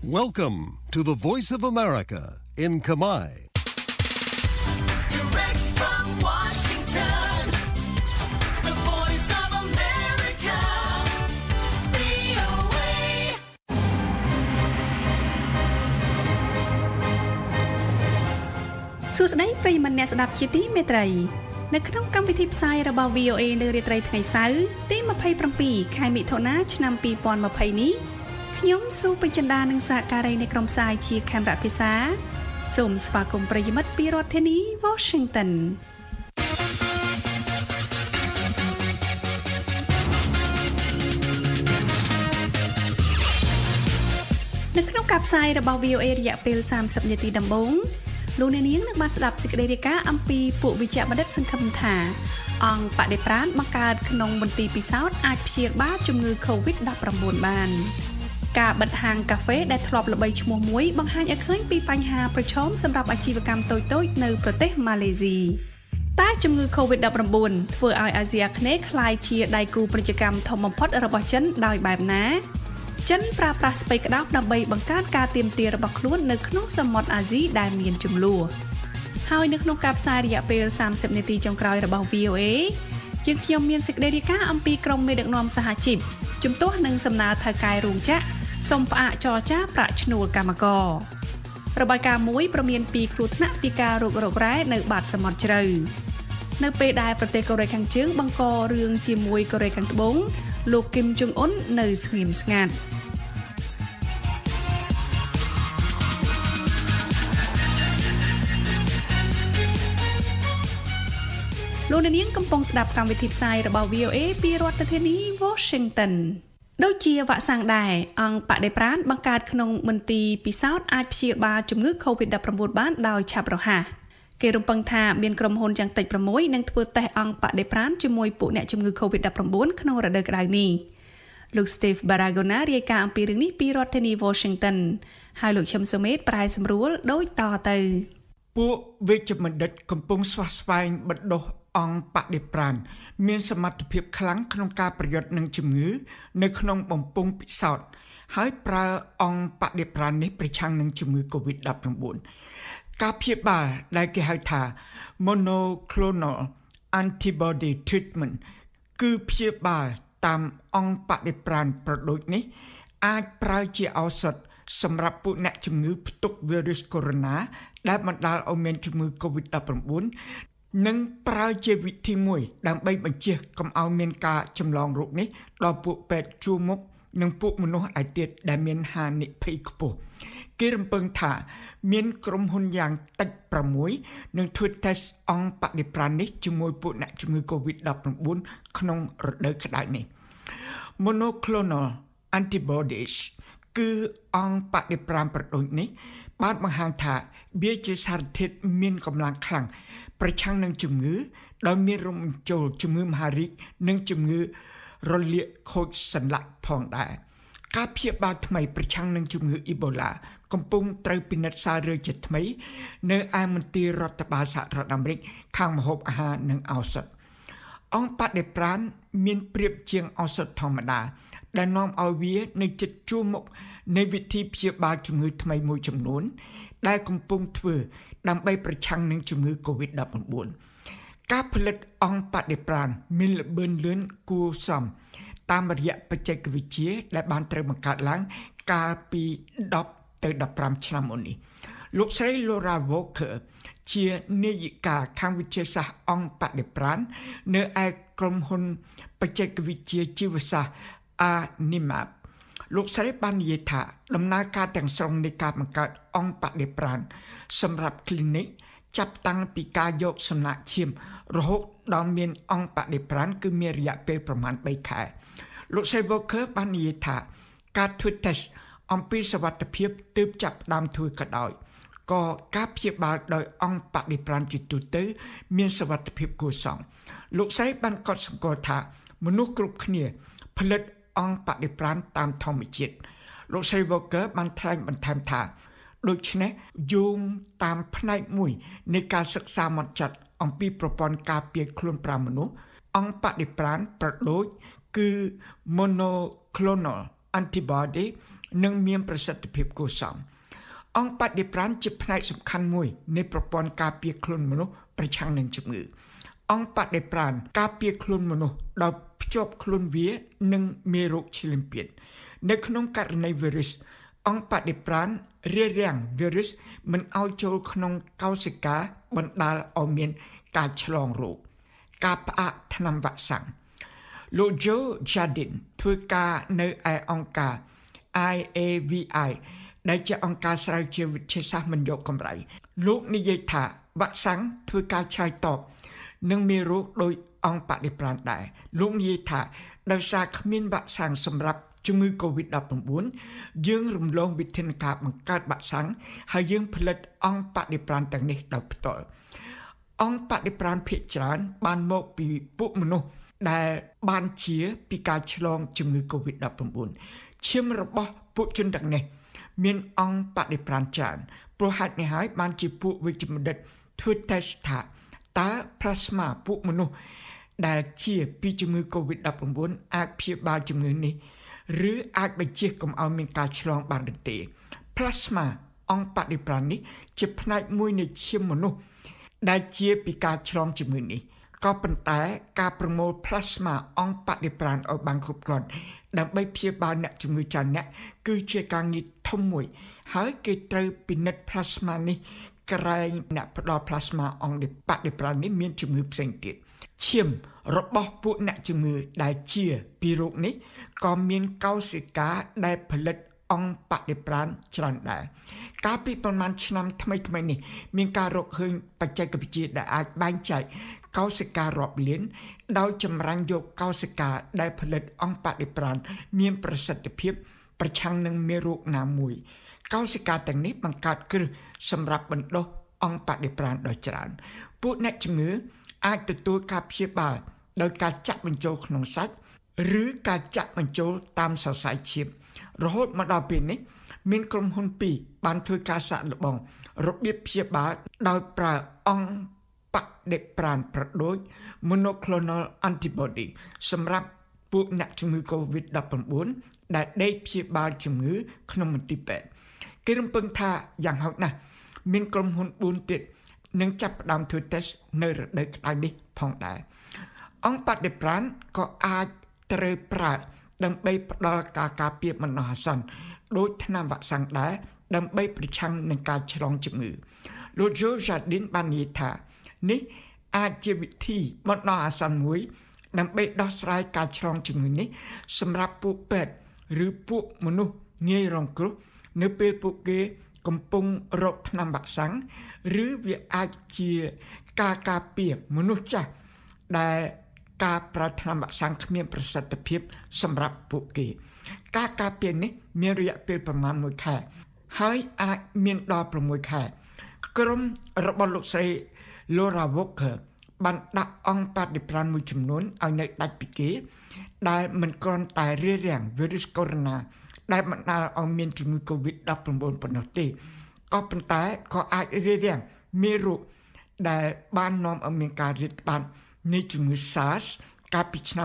Welcome to the Voice of America in Khmer. Direct from Washington, the Voice of America, VOA. សួស្តីប្រិយមិត្តអ្នកស្ដាប់ជាទីមេត្រីនៅក្នុងកម្មវិធីផ្សាយរបស់ VOA នៅរាត្រីថ្ងៃសៅរ៍ទី27ខែមិថុនាឆ្នាំ2020នេះខ្ញុំស៊ូពេជ្រចិន្តានិងសហការីនៃក្រុមផ្សាយជាខេមរៈភាសាសូមស្វាគមន៍ប្រិយមិត្តពីរដ្ឋធានី Washington នៅក្នុងការផ្សាយរបស់ VOA រយៈពេល30នាទីដំបូងលោកអ្នកនាងនឹងបានស្ដាប់សេចក្តីរាយការណ៍អំពីពួកវិជ្ជបណ្ឌិតសង្ឃឹមថាអង្គបដិប្រាណបង្កើតក្នុងមន្ទីរពិសោធន៍អាចព្យាបាលជំងឺ COVID-19 បានការបិទហាងកាហ្វេដែលធ្លាប់ល្បីឈ្មោះមួយបង្ហាញឲ្យឃើញពីបញ្ហាប្រឈមសម្រាប់អាជីវកម្មតូចៗនៅប្រទេសម៉ាឡេស៊ីតែជំងឺ COVID-19 ធ្វើឲ្យអាស៊ីអាគ្នេយ៍ក្លាយជាដៃគូពាណិជ្ជកម្មធំបំផុតរបស់ចិនដោយបែបណាចិនប្រើប្រាស់ស្ពៃក្តោបដើម្បីបង្កើនការទាមទាររបស់ខ្លួននៅក្នុងសមុទ្រអាស៊ីដែលមានជម្លោះហើយនៅក្នុងការផ្សាយរយៈពេល30នាទីចុងក្រោយរបស់ VOA យើងខ្ញុំមានសេចក្តីរាយការណ៍អំពីក្រុមមេដឹកនាំសហជីពជំទាស់នឹងសំណើថៅកែរោងចក្រសូមផ្អាកចរចាប្រាក់ឈ្នួលកម្មកររបាយការណ៍មួយព្រមានពីគ្រោះថ្នាក់ពីការរករករ៉ែនៅបាតសមុទ្រជ្រៅនៅពេលដែលប្រទេសកូរ៉េខាងជើងបង្ករឿងជាមួយកូរ៉េខាងត្បូងលោកគឹមចុងអ៊ុននៅស្ងៀមស្ងាត់លោកអ្នកនាងកំពុងស្ដាប់កម្មវិធីផ្សាយរបស់ VOA ពីរដ្ឋធានី Washington ដូចជាវ៉ាក់សាំងដែរអង្គបដិប្រាណបង្កើតក្នុងមន្ទីរពិសោធន៍អាចព្យាបាលជំងឺ COVID-19 បានដោយឆាប់រហ័សគេរំពឹងថាមានក្រុមហ៊ុនយ៉ាងតិច6នឹងធ្វើតេស្តអង្គបដិប្រាណជាមួយពួកអ្នកជំងឺ COVID-19 ក្នុងរដូវក្តៅនេះលោក Steve Baragona រាយការណ៍អំពីរឿងនេះពីរដ្ឋធានី Washington ហើយលោកឈឹមសុមេតប្រែសម្រួលដូចតទៅពួកវិជ្ជបណ្ឌិតកំពុងស្វះស្វែងបណ្ដុះអង្គបដិប្រាណមានសមត្ថភាពខ្លាំងក្នុងការប្រយុទ្ធនឹងជំងឺនៅក្នុងបំពង់ពិសោធន៍ហើយប្រើអង្គបដិប្រាណនេះប្រឆាំងនឹងជំងឺ COVID-19 ការព្យាបាលដែលគេហៅថា monoclonal antibody treatment គឺព្យាបាលតាមអង្គបដិប្រាណប្រដូចនេះអាចប្រើជាឱសថសម្រាប់ពួកអ្នកជំងឺផ្ទុកវីរុសកូវីដ -19 ដែលបណ្ដាលឲ្យមានជំងឺ COVID-19 និងប្រើជាវិធីមួយដើម្បីបញ្ជៀសកុំឲ្យមានការចម្លងរោគនេះដល់ពួកពេទ្យជួរមុខនិងពួកមនុស្សឯទៀតដែលមានហានិភ័យខ្ពស់គេរំពឹងថាមានក្រុមហ៊ុនយ៉ាងតិច6នឹងធ្វើតេស្តអង្គបដិប្រាណនេះជាមួយពួកអ្នកជំងឺ COVID-19 ក្នុងរដូវក្តៅនេះ Monoclonal antibodies គឺអង្គបដិប្រាណប្រដូចនេះបានបង្ហាញថាវាជាសារធាតុមានកម្លាំងខ្លាំងប្រឆាំងនឹងជំងឺដោយមានរួមបញ្ចូលជំងឺមហារីកនិងជំងឺរលាកខូចសន្លាក់ផងដែរការព្យាបាលថ្មីប្រឆាំងនឹងជំងឺអ៊ីបូឡាកំពុងត្រូវពិនិត្យសាររើជាថ្មីនៅឯមន្ទីររដ្ឋបាលសហរដ្ឋអាមេរិកខាងម្ហូបអាហារនិងឱសថអង្គបដិប្រាណមានប្រៀបជាងឱសថធម្មតាដែលនាំឲ្យវានៅជិតជួរមុខនៃវិធីព្យាបាលជំងឺថ្មីមួយចំនួនដែលកំពុងធ្វើដើម្បីប្រឆាំងនឹងជំងឺ COVID-19 ការផលិតអង្គបដិប្រាណមានល្បឿនលឿនគួរសមតាមរយៈបច្ចេកវិទ្យាដែលបានត្រូវបង្កើតឡើងកាលពី10ទៅ15ឆ្នាំមុននេះលោកស្រី Laura Walker ជានាយិកាខាងវិទ្យាសាស្ត្រអង្គបដិប្រាណនៅឯក្រុមហ៊ុនបច្ចេកវិទ្យាជីវសាស្ត្រ Animap លោកស្រីបាននិយាយថាដំណើរការទាំងស្រុងនៃការបង្កើតអង្គបដិប្រាណសម្រាប់ clinic ចាប់តាំងពីការយកសំណាក់ឈាមរហូតដល់មានអង្គបដិប្រាណគឺមានរយៈពេលប្រមាណ3ខែលោកស្រី Walker បាននិយាយថាការធ្វើ test អំពីសុវត្ថិភាពទើបចាប់ផ្ដើមធ្វើក៏ដោយក៏ការព្យាបាលដោយអង្គបដិប្រាណជាទូទៅមានសុវត្ថិភាពគួរសមលោកស្រីបានកត់សម្គាល់ថាមនុស្សគ្រប់គ្នាផលិតអង្គបដិប្រាណតាមធម្មជាតិលោកស្រី Walker បានថ្លែងបន្ថែមថាដូច្នេះយោងតាមផ្នែកមួយនៃការសិក្សាហ្មត់ចត់អំពីប្រព័ន្ធការពារខ្លួនប្រាំមនុស្សអង្គបដិប្រាណប្រដូចគឺ monoclonal antibody នឹងមានប្រសិទ្ធភាពគួរសមអង្គបដិប្រាណជាផ្នែកសំខាន់មួយនៃប្រព័ន្ធការពារខ្លួនមនុស្សប្រឆាំងនឹងជំងឺអង្គបដិប្រាណការពារខ្លួនមនុស្សដោយភ្ជាប់ខ្លួនវានឹងមេរោគឈាមពៀននៅក្នុងករណីវីរុសអង្គបដិប្រាណរារាំងវីរុសមិនឲ្យចូលក្នុងកោសិកាបណ្ដាលឲ្យមានការឆ្លងរោគការផ្អាកថ្នាំវ៉ាក់សាំងលោក Joe Jardin ធ្វើការនៅឯអង្គការ IAVI ដែលជាអង្គការស្រាវជ្រាវវិទ្យាសាស្ត្រមិនយកកម្រៃលោកនិយាយថាវ៉ាក់សាំងធ្វើការឆ្លើយតបនឹងមេរោគដោយអង្គបដិប្រាណដែរលោកនិយាយថាដោយសារគ្មានវ៉ាក់សាំងសម្រាប់ជំងឺ COVID-19 យើងរំលងវិធានការបង្កើតវ៉ាក់សាំងហើយយើងផលិតអង្គបដិប្រាណទាំងនេះដោយផ្ទាល់អង្គបដិប្រាណភាគច្រើនបានមកពីពួកមនុស្សដែលបានជាពីការឆ្លងជំងឺ COVID-19 ឈាមរបស់ពួកជនទាំងនេះមានអង្គបដិប្រាណច្រើនព្រោះហេតុនេះហើយបានជាពួកវិជ្ជបណ្ឌិតធ្វើតេស្តថាតើ plasma ពួកមនុស្សដែលជាពីជំងឺ COVID-19 អាចព្យាបាលជំងឺនេះឬអាចបញ្ជៀសកុំឲ្យមានការឆ្លងបានឬទេ plasma អង្គបដិប្រាណនេះជាផ្នែកមួយនៃឈាមមនុស្សដែលជាពីការឆ្លងជំងឺនេះក៏ប៉ុន្តែការប្រមូល plasma អង្គបដិប្រាណឲ្យបានគ្រប់គ្រាន់ដើម្បីព្យាបាលអ្នកជំងឺច្រើនអ្នកគឺជាការងារធំមួយហើយគេត្រូវពិនិត្យ plasma នេះក្រែងអ្នកផ្ដល់ plasma អង្គបដិប្រាណនេះមានជំងឺផ្សេងទៀតឈាមរបស់ពួកអ្នកជំងឺដែលជាពីរោគនេះក៏មានកោសិកាដែលផលិតអង្គបដិប្រាណច្រើនដែរកាលពីប្រហែលឆ្នាំថ្មីនេះមានការរកឃើញបច្ចេកវិទ្យាដែលអាចបែងចែកកោសិការាប់លានដោយចម្រាញ់យកកោសិកាដែលផលិតអង្គបដិប្រាណមានប្រសិទ្ធភាពប្រឆាំងនឹងមេរោគណាមួយកោសិកាទាំងនេះបង្កើតគ្រឹះសម្រាប់បណ្ដុះអង្គបដិប្រាណដ៏ច្រើនពួកអ្នកជំងឺអាចទទួលការព្យាបាលដោយការចាក់បញ្ចូលក្នុងសាច់ឬការចាក់បញ្ចូលតាមសរសៃឈាមរហូតមកដល់ពេលនេះមានក្រុមហ៊ុន2បានធ្វើការសាកល្បងរបៀបព្យាបាលដោយប្រើអង្គបដិប្រាណប្រដូច monoclonal antibody សម្រាប់ពួកអ្នកជំងឺ COVID-19 ដែលដេកព្យាបាលជំងឺក្នុងមន្ទីរពេទ្យគេរំពឹងថាយ៉ាងហោចណាស់មានក្រុមហ៊ុន4ទៀតនឹងចាប់ផ្ដើមធ្វើតេស្តនៅរដូវក្តៅនេះផងដែរអង្គបដិប្រាណក៏អាចត្រូវប្រើដើម្បីផ្ដល់ការការពារបណ្ដោះអាសន្នដោយថ្នាំវ៉ាក់សាំងដែរដើម្បីប្រឆាំងនឹងការឆ្លងជំងឺលោក Joe Jardin បាននិយាយថានេះអាចជាវិធីបណ្ដោះអាសន្នមួយដើម្បីដោះស្រាយការឆ្លងជំងឺនេះសម្រាប់ពួកពេទ្យឬពួកមនុស្សងាយរងគ្រោះនៅពេលពួកគេកំពុងរកថ្នាំវ៉ាក់សាំងឬវាអាចជាការការពារមនុស្សចាស់ដែលការប្រើថ្នាំវ៉ាក់សាំងគ្មានប្រសិទ្ធភាពសម្រាប់ពួកគេការការពារនេះមានរយៈពេលប្រមាណ1ខែហើយអាចមានដល់6ខែក្រុមរបស់លោកស្រី Laura Walker បានដាក់អង្គបដិប្រាណមួយចំនួនឲ្យនៅដាច់ពីគេដែលមិនគ្រាន់តែរារាំងវីរុសកូវីដ ដែលបណ្ដាលឲ្យមានជំងឺ COVID-19 ប៉ុណ្ណោះទេក៏ប៉ុន្តែក៏អាចរារាំងមេរោគដែលបាននាំឲ្យមានការរាតត្បាតនៃជំងឺ SARS កាលពីឆ្នាំ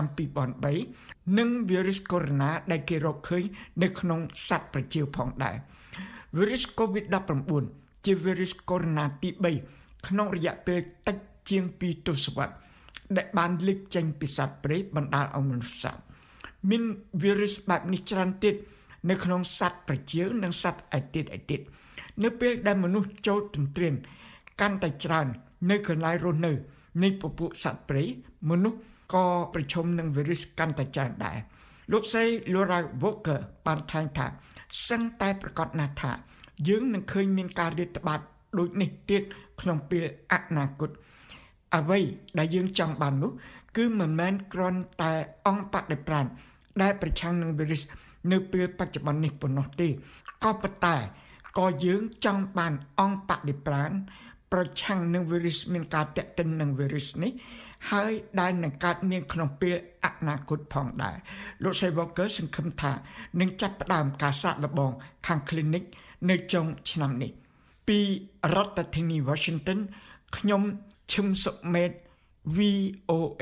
2003និងវីរុសកូវីដ ដែលគេរកឃើញនៅក្នុងសត្វប្រចៀវផងដែរវីរុស COVID-19 ជាវីរុសកូវីដទី3ក្នុងរយៈពេលតិចជាង2ទសវត្សរ៍ដែលបានលេចចេញពីសត្វព្រៃបណ្ដាលឲ្យមនុស្សស្លាប់មានវីរុសបែបនេះច្រើនទៀតនៅក្នុងសត្វប្រចៀវនិងសត្វឯទៀតនៅពេលដែលមនុស្សចូលទន្ទ្រានកាន់តែច្រើននៅកន្លែងរស់នៅនៃពពួកសត្វព្រៃមនុស្សក៏ប្រឈមនឹងវីរុសកាន់តែច្រើនដែរលោកស្រី Laura Walker បានថ្លែងថាសឹងតែប្រកាសណាស់ថាយើងនឹងឃើញមានការរាតត្បាតដូចនេះទៀតក្នុងពេលអនាគតអ្វីដែលយើងចង់បាននោះគឺមិនមែនគ្រាន់តែអង្គបដិប្រាណដែលប្រឆាំងនឹងវីរុសនៅពេលបច្ចុប្បន្ននេះប៉ុណ្ណោះទេក៏ប៉ុន្តែក៏យើងចង់បានអង្គបដិប្រាណប្រឆាំងនឹងវីរុសមានការតេតិននឹងវីរុសនេះហើយដែលនឹងកើតមានក្នុងពេលអនាគតផងដែរលោក Walker សង្ឃឹមថានឹងចាប់ផ្ដើមការសាកល្បងខាង clinic នៅចុងឆ្នាំនេះពីរដ្ឋធានី Washington ខ្ញុំឈឹមសុមេត VOA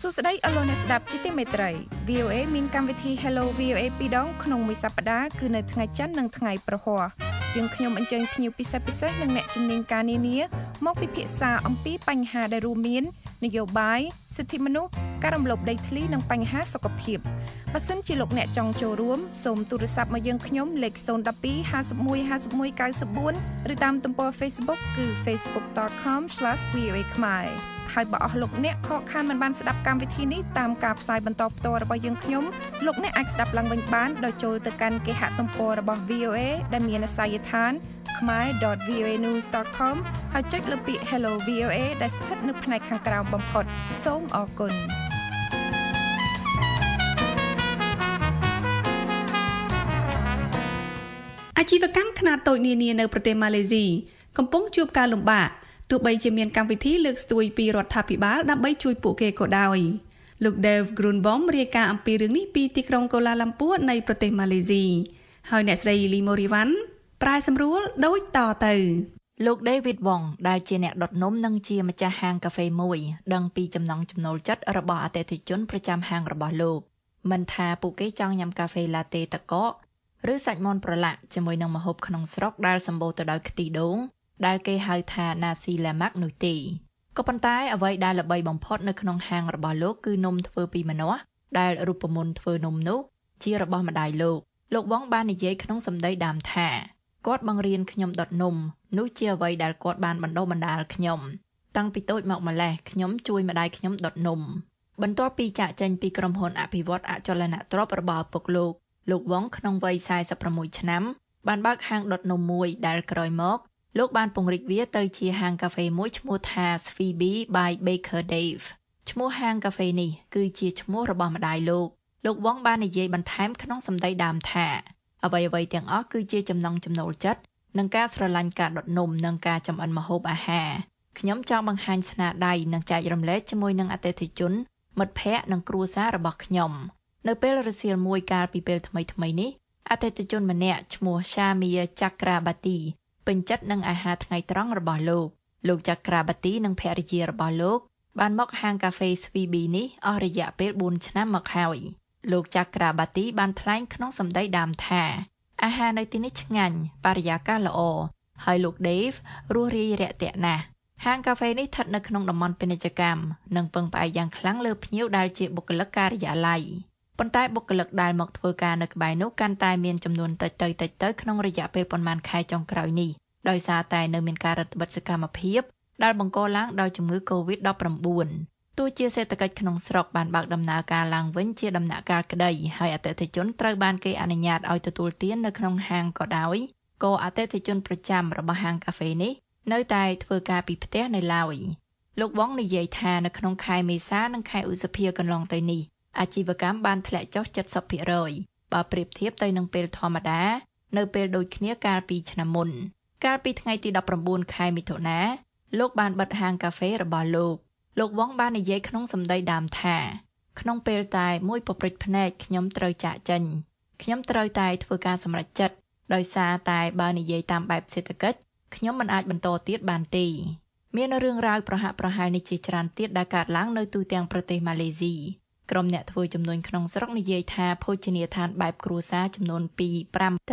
សួស្តីអស់លោកអ្នកស្ដាប់ជាទីមេត្រី VOA មានកម្មវិធី Hello VOA ពីរដងក្នុងមួយសប្តាហ៍គឺនៅថ្ងៃច័ន្ទនិងថ្ងៃប្រហ័សយើងខ្ញុំអញ្ជើញភ្ញៀវពិសេសនិងអ្នកជំនាញការនានាមកពិភាក្សាអំពីបញ្ហាដែលរួមមាននយោបាយសិទ្ធិមនុស្សការរំលោភដីធ្លីនិងបញ្ហាសុខភាពបើសិនជាលោកអ្នកចង់ចូលរួមសូមទូរស័ព្ទមកយើងខ្ញុំលេខ012 51 51 94ឬតាមទំព័រ Facebook គឺ facebook.com/voa ខ្មែរហើយបើអស់លោកអ្នកខកខានមិនបានស្ដាប់កម្មវិធីនេះតាមការផ្សាយបន្តផ្ទាល់របស់យើងខ្ញុំលោកអ្នកអាចស្ដាប់ឡើងវិញបានដោយចូលទៅកាន់គេហទំព័ររបស់ VOA ដែលមានអាសយដ្ឋាន khmer.voanews.com ហើយចុចលើពាក្យ Hello VOA ដែលស្ថិតនៅផ្នែកខាងក្រោមបំផុតសូមអរគុណអាជីវកម្មខ្នាតតូចនានានៅប្រទេសម៉ាឡេស៊ីកំពុងជួបការលំបាកទោះបីជាមានកម្មវិធីលើកស្ទួយពីរដ្ឋាភិបាលដើម្បីជួយពួកគេក៏ដោយលោក Dave Grunbaum រាយការណ៍អំពីរឿងនេះពីទីក្រុងកូឡាឡាំពួរនៃប្រទេសម៉ាឡេស៊ីហើយអ្នកស្រី Lee Morivan ប្រែសម្រួលដូចតទៅលោក David Wong ដែលជាអ្នកដុតនំនិងជាម្ចាស់ហាងកាហ្វេមួយដឹងពីចំណង់ចំណូលចិត្តរបស់អតិថិជនប្រចាំហាងរបស់លោកមិនថាពួកគេចង់ញ៉ាំកាហ្វេឡាតេទឹកកកឬសាច់មាន់ប្រឡាក់ជាមួយនឹងម្ហូបក្នុងស្រុកដែលសម្បូរទៅដោយខ្ទិះដូងដែលគេហៅថា nasi lemak នោះទេក៏ប៉ុន្តែអ្វីដែលល្បីបំផុតនៅក្នុងហាងរបស់លោកគឺនំធ្វើពីម្នាស់ដែលរូបមន្តធ្វើនំនោះជារបស់ម្ដាយលោកវងបាននិយាយក្នុងសម្ដីដើមថាគាត់បង្រៀនខ្ញុំដុតនំនោះជាអ្វីដែលគាត់បានបណ្ដុះបណ្ដាលខ្ញុំតាំងពីតូចមកម្លេះខ្ញុំជួយម្ដាយខ្ញុំដុតនំបន្ទាប់ពីចាកចេញពីក្រុមហ៊ុនអភិវឌ្ឍអចលនទ្រព្យរបស់ឪពុកលោកវងក្នុងវ័យ46ឆ្នាំបានបើកហាងដុតនំមួយដែលក្រោយមកលោកបានពង្រីកវាទៅជាហាងកាហ្វេមួយឈ្មោះថា Sweeby by Baker Dave ឈ្មោះហាងកាហ្វេនេះគឺជាឈ្មោះរបស់ម្ដាយលោកវងបាននិយាយបន្ថែមក្នុងសម្ដីដើមថាអ្វីទាំងអស់គឺជាចំណង់ចំណូលចិត្តនិងការស្រឡាញ់ការដុតនំនិងការចម្អិនម្ហូបអាហារខ្ញុំចង់បង្ហាញស្នាដៃនិងចែករំលែកជាមួយនឹងអតិថិជនមិត្តភ័ក្តិនិងគ្រួសាររបស់ខ្ញុំនៅពេលរសៀលមួយកាលពីពេលថ្មីនេះអតិថិជនម្នាក់ឈ្មោះ Shamia Chakrabartyពេញចិត្តនឹងអាហារថ្ងៃត្រង់របស់លោក Chakrabarty និងភរិយារបស់លោកបានមកហាងកាហ្វេ Sweeby នេះអស់រយៈពេល4ឆ្នាំមកហើយលោក Chakrabarty បានថ្លែងក្នុងសម្ដីដើមថាអាហារនៅទីនេះឆ្ងាញ់បរិយាកាសល្អហើយលោក Dave រស់រាយរាក់ទាក់ណាស់ហាងកាហ្វេនេះស្ថិតនៅក្នុងតំបន់ពាណិជ្ជកម្មនិងពឹងផ្អែកយ៉ាងខ្លាំងលើភ្ញៀវដែលជាបុគ្គលិកការិយាល័យប៉ុន្តែបុគ្គលិកដែលមកធ្វើការនៅក្បែរនោះកាន់តែមានចំនួនតិចទៅក្នុងរយៈពេលប៉ុន្មានខែចុងក្រោយនេះដោយសារតែនៅមានការរឹតបន្តឹងសកម្មភាពដែលបង្កឡើងដោយជំងឺ COVID-19 ទោះជាសេដ្ឋកិច្ចក្នុងស្រុកបានបើកដំណើរការឡើងវិញជាដំណាក់កាលក្តីហើយអតិថិជនត្រូវបានគេអនុញ្ញាតឲ្យទទួលទាននៅក្នុងហាងក៏ដោយក៏អតិថិជនប្រចាំរបស់ហាងកាហ្វេនេះនៅតែធ្វើការពីផ្ទះនៅឡើយលោកវងនិយាយថានៅក្នុងខែមេសានិងខែឧសភាកន្លងទៅនេះអាជីវកម្មបានធ្លាក់ចុះ 70% បើប្រៀបធៀបទៅនឹងពេលធម្មតានៅពេលដូចគ្នាកាលពីឆ្នាំមុនកាលពីថ្ងៃទី19ខែមិថុនាលោកបានបិទហាងកាហ្វេរបស់លោកវងបាននិយាយក្នុងសម្ដីដើមថាក្នុងពេលតែមួយពព្រិចភ្នែកខ្ញុំត្រូវចាកចេញខ្ញុំត្រូវតែធ្វើការសម្រេចចិត្តដោយសារតែបើនិយាយតាមបែបសេដ្ឋកិច្ចខ្ញុំមិនអាចបន្តទៀតបានទេមានរឿងរ៉ាវប្រហាក់ប្រហែលនេះជាច្រើនទៀតដែលកើតឡើងនៅទូទាំងប្រទេសម៉ាឡេស៊ីក្រុមអ្នកធ្វើចំនួនក្នុងស្រុកនិយាយថាភោជនីយដ្ឋានបែបគ្រួសារចំនួនពី 5 ទៅ